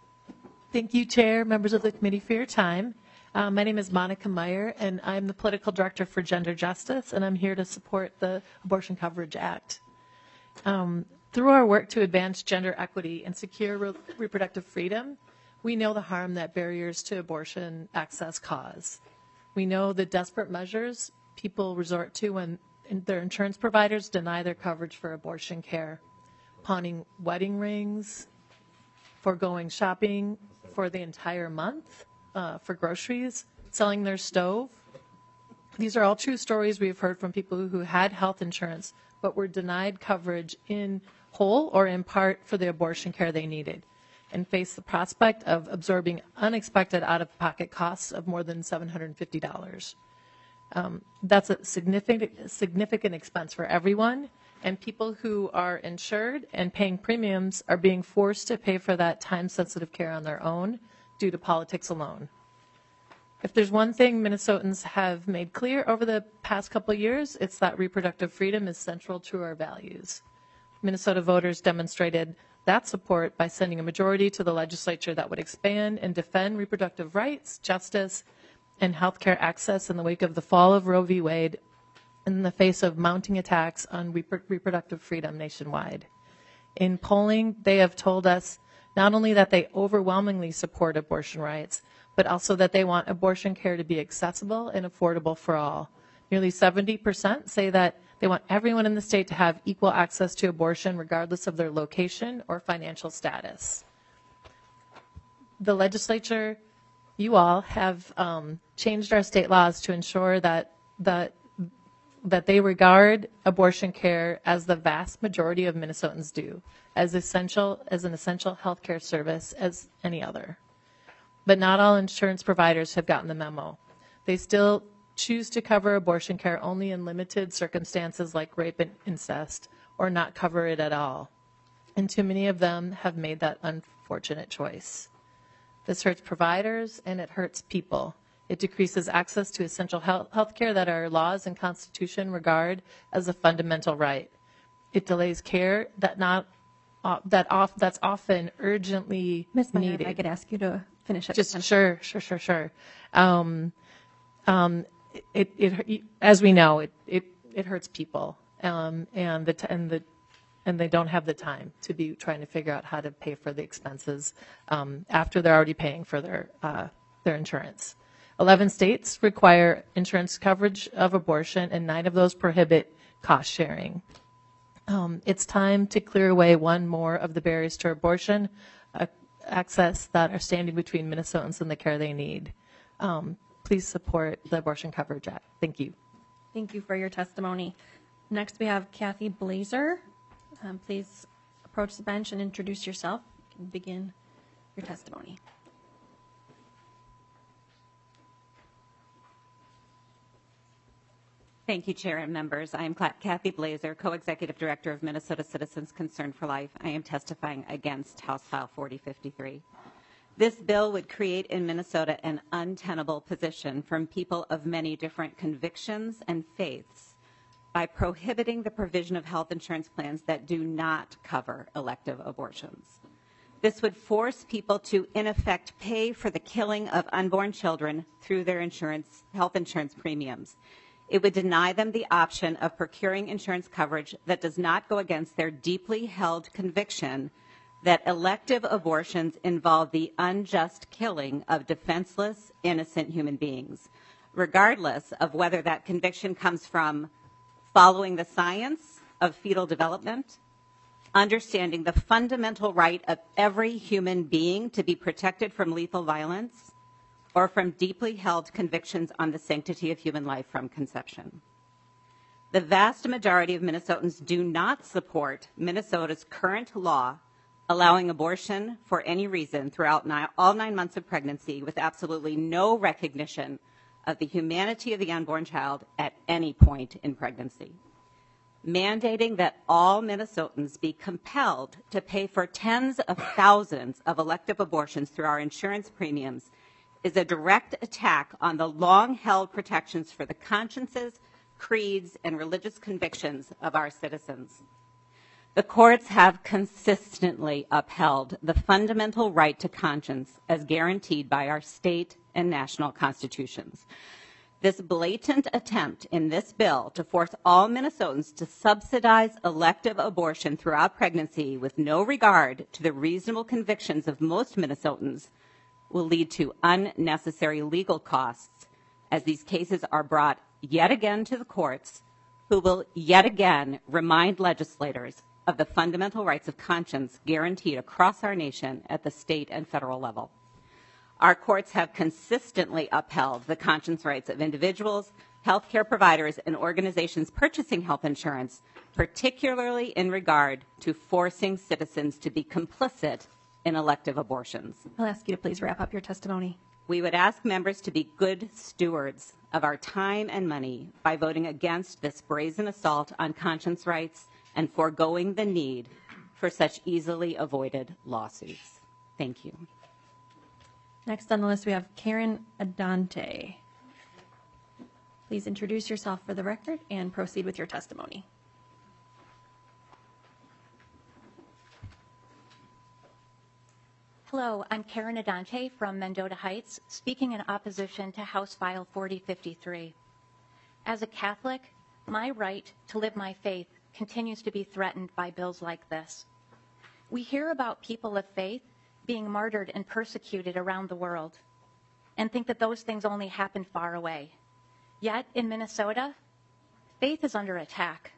Speaker 16: Thank you, Chair, members of the committee, for your time. My name is Monica Meyer, and I'm the Political Director for Gender Justice, and I'm here to support the Abortion Coverage Act. Through our work to advance gender equity and secure reproductive freedom, we know the harm that barriers to abortion access cause. We know the desperate measures people resort to when their insurance providers deny their coverage for abortion care, pawning wedding rings, foregoing shopping for the entire month, for groceries, selling their stove. These are all true stories we've heard from people who had health insurance but were denied coverage in whole or in part for the abortion care they needed and face the prospect of absorbing unexpected out-of-pocket costs of more than $750. That's a significant expense for everyone, and people who are insured and paying premiums are being forced to pay for that time-sensitive care on their own due to politics alone. If there's one thing Minnesotans have made clear over the past couple of years, it's that reproductive freedom is central to our values. Minnesota voters demonstrated that support by sending a majority to the legislature that would expand and defend reproductive rights, justice, and healthcare access in the wake of the fall of Roe v. Wade in the face of mounting attacks on reproductive freedom nationwide. In polling, they have told us not only that they overwhelmingly support abortion rights, but also that they want abortion care to be accessible and affordable for all. Nearly 70% say that they want everyone in the state to have equal access to abortion regardless of their location or financial status. The legislature, you all, have changed our state laws to ensure that they regard abortion care as the vast majority of Minnesotans do, as an essential health care service as any other. But not all insurance providers have gotten the memo. They still choose to cover abortion care only in limited circumstances like rape and incest, or not cover it at all. And too many of them have made that unfortunate choice. This hurts providers and it hurts people. It decreases access to essential health care that our laws and Constitution regard as a fundamental right. It delays care that's often urgently
Speaker 6: Ms. Meyer,
Speaker 16: needed.
Speaker 6: if I could ask you to finish up.
Speaker 16: Sure. As we know, it hurts people, and they don't have the time to be trying to figure out how to pay for the expenses after they're already paying for their insurance. 11 states require insurance coverage of abortion, and 9 of those prohibit cost sharing. It's time to clear away one more of the barriers to abortion access that are standing between Minnesotans and the care they need. Please support the Abortion Coverage Act. Thank you.
Speaker 6: Thank you for your testimony. Next, we have Kathy Blazer. Please approach the bench and introduce yourself. You can begin your testimony.
Speaker 7: Thank you, Chair and members. I am Kathy Blazer, Co-Executive Director of Minnesota Citizens Concerned for Life. I am testifying against House File 4053. This bill would create in Minnesota an untenable position from people of many different convictions and faiths by prohibiting the provision of health insurance plans that do not cover elective abortions. This would force people to, in effect, pay for the killing of unborn children through their health insurance premiums. It would deny them the option of procuring insurance coverage that does not go against their deeply held conviction that elective abortions involve the unjust killing of defenseless, innocent human beings, regardless of whether that conviction comes from following the science of fetal development, understanding the fundamental right of every human being to be protected from lethal violence, or from deeply held convictions on the sanctity of human life from conception. The vast majority of Minnesotans do not support Minnesota's current law allowing abortion for any reason throughout all 9 months of pregnancy with absolutely no recognition of the humanity of the unborn child at any point in pregnancy. Mandating that all Minnesotans be compelled to pay for tens of thousands of elective abortions through our insurance premiums is a direct attack on the long-held protections for the consciences, creeds, and religious convictions of our citizens. The courts have consistently upheld the fundamental right to conscience as guaranteed by our state and national constitutions. This blatant attempt in this bill to force all Minnesotans to subsidize elective abortion throughout pregnancy with no regard to the reasonable convictions of most Minnesotans will lead to unnecessary legal costs as these cases are brought yet again to the courts, who will yet again remind legislators of the fundamental rights of conscience guaranteed across our nation at the state and federal level. Our courts have consistently upheld the conscience rights of individuals, healthcare providers, and organizations purchasing health insurance, particularly in regard to forcing citizens to be complicit in elective abortions.
Speaker 6: I'll ask you to please wrap up your testimony.
Speaker 7: We would ask members to be good stewards of our time and money by voting against this brazen assault on conscience rights and foregoing the need for such easily avoided lawsuits. Thank you.
Speaker 6: Next on the list, we have Karen Adante. Please introduce yourself for the record and proceed with your testimony.
Speaker 15: Hello, I'm Karen Adante from Mendota Heights, speaking in opposition to House File 4053. As a Catholic, my right to live my faith continues to be threatened by bills like this. We hear about people of faith being martyred and persecuted around the world and think that those things only happen far away. Yet, in Minnesota, faith is under attack.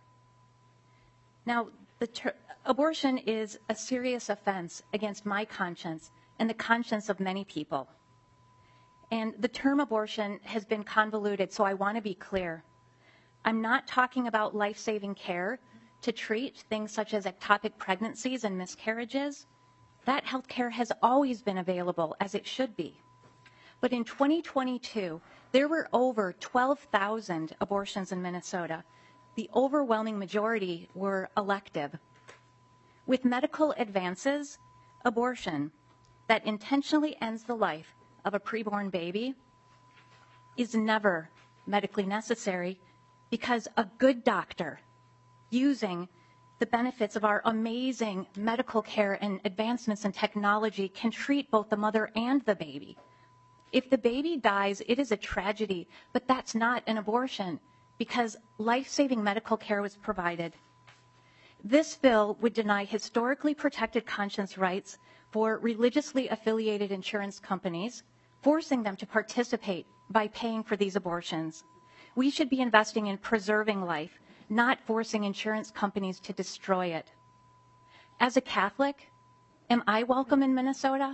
Speaker 15: Now, abortion is a serious offense against my conscience and the conscience of many people. And the term abortion has been convoluted, so I want to be clear. I'm not talking about life-saving care to treat things such as ectopic pregnancies and miscarriages. That health care has always been available, as it should be. But in 2022, there were over 12,000 abortions in Minnesota. The overwhelming majority were elective. With medical advances, abortion that intentionally ends the life of a preborn baby is never medically necessary because a good doctor using the benefits of our amazing medical care and advancements in technology can treat both the mother and the baby. If the baby dies, it is a tragedy, but that's not an abortion because life-saving medical care was provided. This bill would deny historically protected conscience rights for religiously affiliated insurance companies, forcing them to participate by paying for these abortions. We should be investing in preserving life, not forcing insurance companies to destroy it. As a Catholic, am I welcome in Minnesota?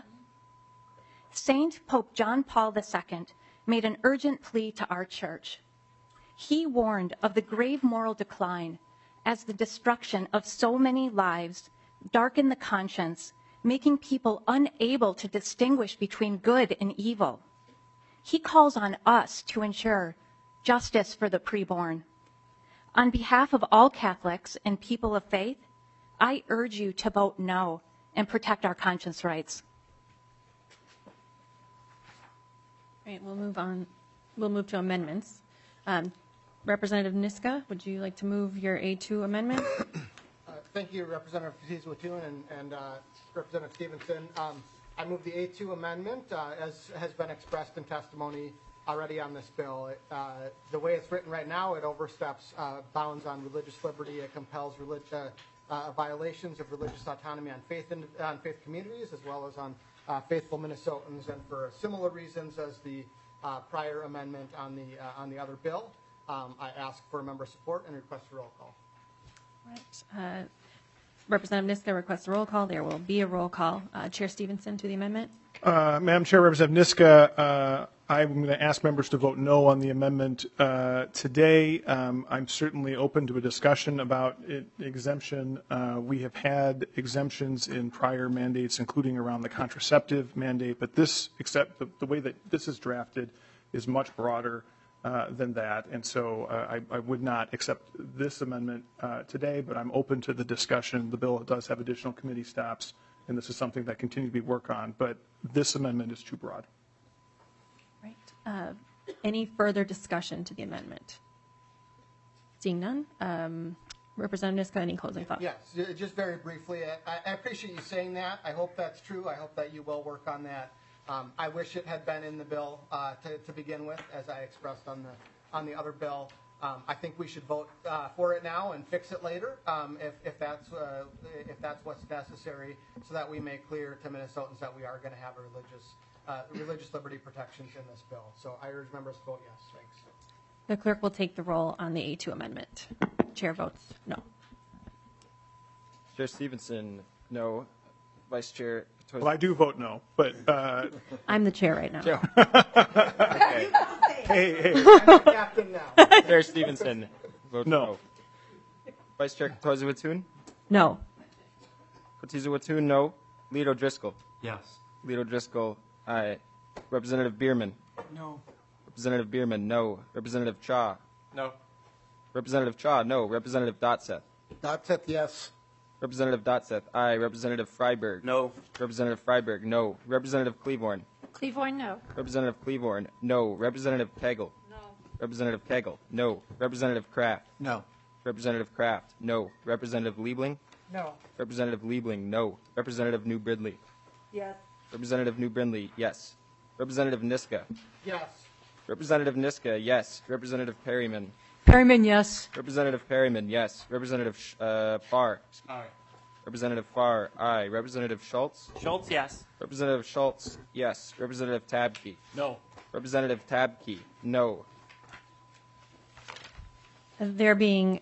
Speaker 15: Saint Pope John Paul II made an urgent plea to our church. He warned of the grave moral decline as the destruction of so many lives darken the conscience, making people unable to distinguish between good and evil. He calls on us to ensure justice for the preborn. On behalf of all Catholics and people of faith, I urge you to vote no and protect our conscience rights.
Speaker 6: All right, we'll move on. We'll move to amendments. Representative Niska, would you like to move your A2 amendment?
Speaker 22: Thank you, Representative Katiza-Watun and Representative Stevenson. I move the A2 amendment as has been expressed in testimony already on this bill. The way it's written right now, it oversteps bounds on religious liberty. It compels violations of religious autonomy on faith communities as well as on faithful Minnesotans, and for similar reasons as the prior amendment on the other bill. I ask for member support and request a roll call.
Speaker 6: Right. Representative Niska requests a roll call. There will be a roll call. Chair Stevenson to the amendment.
Speaker 1: Madam Chair, Representative Niska, I'm going to ask members to vote no on the amendment today. I'm certainly open to a discussion about exemption. We have had exemptions in prior mandates, including around the contraceptive mandate, but this, except the way that this is drafted, is much broader than that. And so I would not accept this amendment today, but I'm open to the discussion. The bill does have additional committee stops, and this is something that continues to be worked on, but this amendment is too broad.
Speaker 6: Right. Any further discussion to the amendment? Seeing none. Representative Niska, any closing thoughts?
Speaker 22: Yes, just very briefly. I appreciate you saying that. I hope that's true. I hope that you will work on that. I wish it had been in the bill to begin with, as I expressed on the other bill. I think we should vote for it now and fix it later if that's what's necessary, so that we make clear to Minnesotans that we are going to have religious liberty protections in this bill. So I urge members to vote yes. Thanks.
Speaker 6: The clerk will take the roll on the A2 amendment. Chair votes no.
Speaker 11: Chair Stevenson, no. Vice Chair.
Speaker 1: Well, I do vote no, but
Speaker 6: I'm the chair right now.
Speaker 11: Okay.
Speaker 1: Hey.
Speaker 22: I'm the captain now.
Speaker 11: Chair Stevenson, vote
Speaker 1: No.
Speaker 11: no. Vice Chair Katiza-Watun?
Speaker 6: No.
Speaker 11: Katiza-Watun, no. Lead O'Driscoll?
Speaker 19: Yes.
Speaker 11: Lead O'Driscoll, aye. Representative Bierman?
Speaker 8: No.
Speaker 11: Representative Bierman, no. Representative Cha?
Speaker 21: No.
Speaker 11: Representative Cha, no. Representative Dotseth?
Speaker 21: Dotseth, yes.
Speaker 11: Representative Dotseth, aye. Representative Freiberg.
Speaker 3: No.
Speaker 11: Representative Freiberg, no. Representative Cleavorn.
Speaker 4: Cleavorn, no.
Speaker 11: Representative Cleavorn, no. Representative Kegel.
Speaker 4: No.
Speaker 11: Representative Kegel, no. Representative Kraft.
Speaker 8: No.
Speaker 11: Representative Kraft, no. Representative Liebling.
Speaker 2: No.
Speaker 11: Representative Liebling, no. Representative New Brindley.
Speaker 2: Yes.
Speaker 11: Representative New Brindley, yes. Representative Niska.
Speaker 21: Yes.
Speaker 11: Representative Niska, yes. Representative Perryman.
Speaker 10: Perryman, yes.
Speaker 11: Representative Perryman, yes. Representative Farr.
Speaker 21: Aye.
Speaker 11: Representative Farr, aye. Representative Schultz.
Speaker 17: Schultz, yes.
Speaker 11: Representative Schultz, yes. Representative Tabke.
Speaker 21: No.
Speaker 11: Representative Tabke, no.
Speaker 6: There being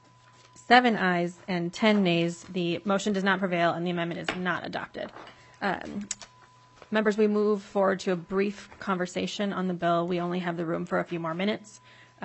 Speaker 6: 7 ayes and 10 nays, the motion does not prevail and the amendment is not adopted. Members, we move forward to a brief conversation on the bill. We only have the room for a few more minutes.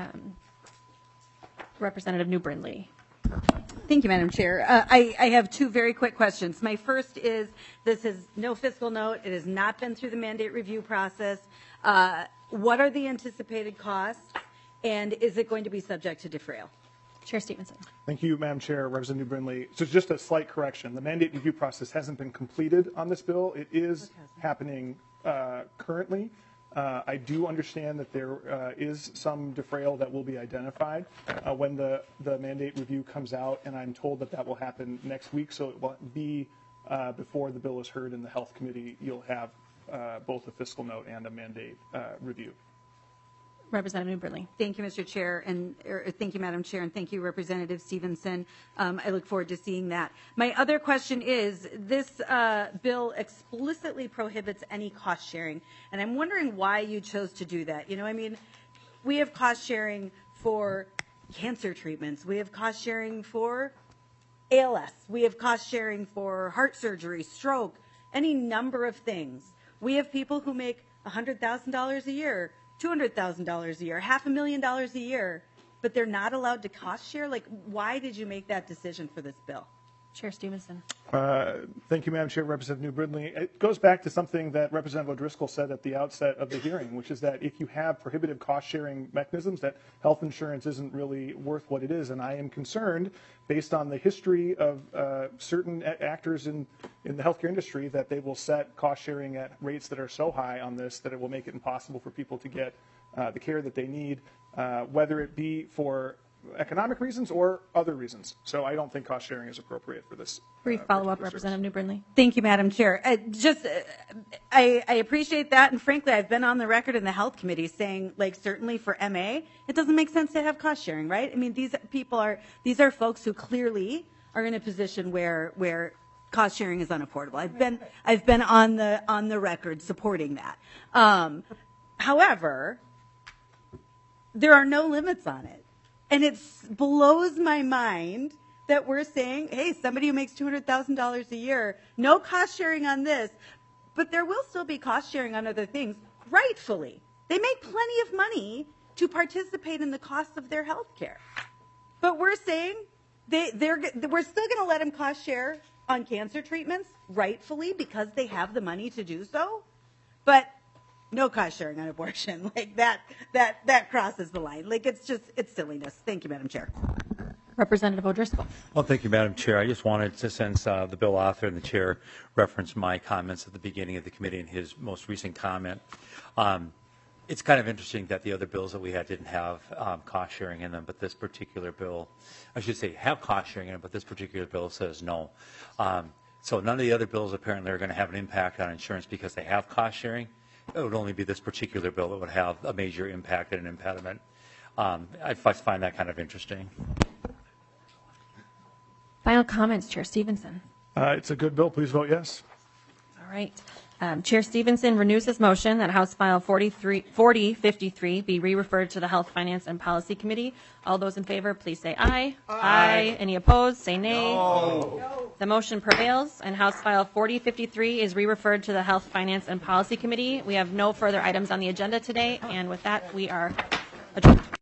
Speaker 6: Representative New Brindley.
Speaker 12: Thank you, Madam Chair. I have 2 very quick questions. My first is, this is no fiscal note. It has not been through the mandate review process. What are the anticipated costs, and is it going to be subject to defrayal?
Speaker 6: Chair Stevenson.
Speaker 1: Thank you, Madam Chair, Representative Brindley. So just a slight correction. The mandate review process hasn't been completed on this bill. It is happening currently. I do understand that there is some defrayal that will be identified when the mandate review comes out, and I'm told that that will happen next week, so it will be before the bill is heard in the Health Committee. You'll have both a fiscal note and a mandate review.
Speaker 6: Representative New Brindley.
Speaker 12: Thank you, Mr. Chair, and thank you, Madam Chair, and thank you, Representative Stevenson. I look forward to seeing that. My other question is, this bill explicitly prohibits any cost sharing, and I'm wondering why you chose to do that. You know, I mean, we have cost sharing for cancer treatments. We have cost sharing for ALS. We have cost sharing for heart surgery, stroke, any number of things. We have people who make $100,000 a year, $200,000 a year, $500,000 a year, but they're not allowed to cost share? Like, why did you make that decision for this bill?
Speaker 6: Chair Stevenson.
Speaker 1: Thank you, Madam Chair. Representative New Brindley. It goes back to something that Representative O'Driscoll said at the outset of the hearing, which is that if you have prohibitive cost-sharing mechanisms, that health insurance isn't really worth what it is. And I am concerned, based on the history of certain actors in the healthcare industry, that they will set cost-sharing at rates that are so high on this that it will make it impossible for people to get the care that they need, whether it be for economic reasons or other reasons. So I don't think cost sharing is appropriate for this.
Speaker 6: Brief follow-up, Representative New Brindley.
Speaker 12: Thank you, Madam Chair. I appreciate that, and frankly, I've been on the record in the Health Committee saying, like, certainly for MA, it doesn't make sense to have cost sharing, right? I mean, these are folks who clearly are in a position where cost sharing is unaffordable. I've been on the record supporting that. However, there are no limits on it. And it blows my mind that we're saying, hey, somebody who makes $200,000 a year, no cost sharing on this, but there will still be cost sharing on other things, rightfully. They make plenty of money to participate in the cost of their health care. But we're saying we're still going to let them cost share on cancer treatments, rightfully, because they have the money to do so. But no cost sharing on abortion. Like that crosses the line. Like it's silliness. Thank you, Madam Chair.
Speaker 6: Representative O'Driscoll.
Speaker 5: Well, thank you, Madam Chair. I just wanted to, since the bill author and the chair referenced my comments at the beginning of the committee in his most recent comment, it's kind of interesting that the other bills that we had didn't have cost sharing in them, but this particular bill, I should say, have cost sharing in it, but this particular bill says no. So none of the other bills apparently are going to have an impact on insurance because they have cost sharing. It would only be this particular bill that would have a major impact and an impediment. I find that kind of interesting.
Speaker 6: Final comments, Chair Stevenson.
Speaker 1: It's a good bill. Please vote yes.
Speaker 6: All right. Chair Stevenson renews his motion that House File 4053 be re-referred to the Health, Finance, and Policy Committee. All those in favor, please say aye. Aye. Any opposed, say nay. No. The motion prevails, and House File 4053 is re-referred to the Health, Finance, and Policy Committee. We have no further items on the agenda today, and with that, we are adjourned.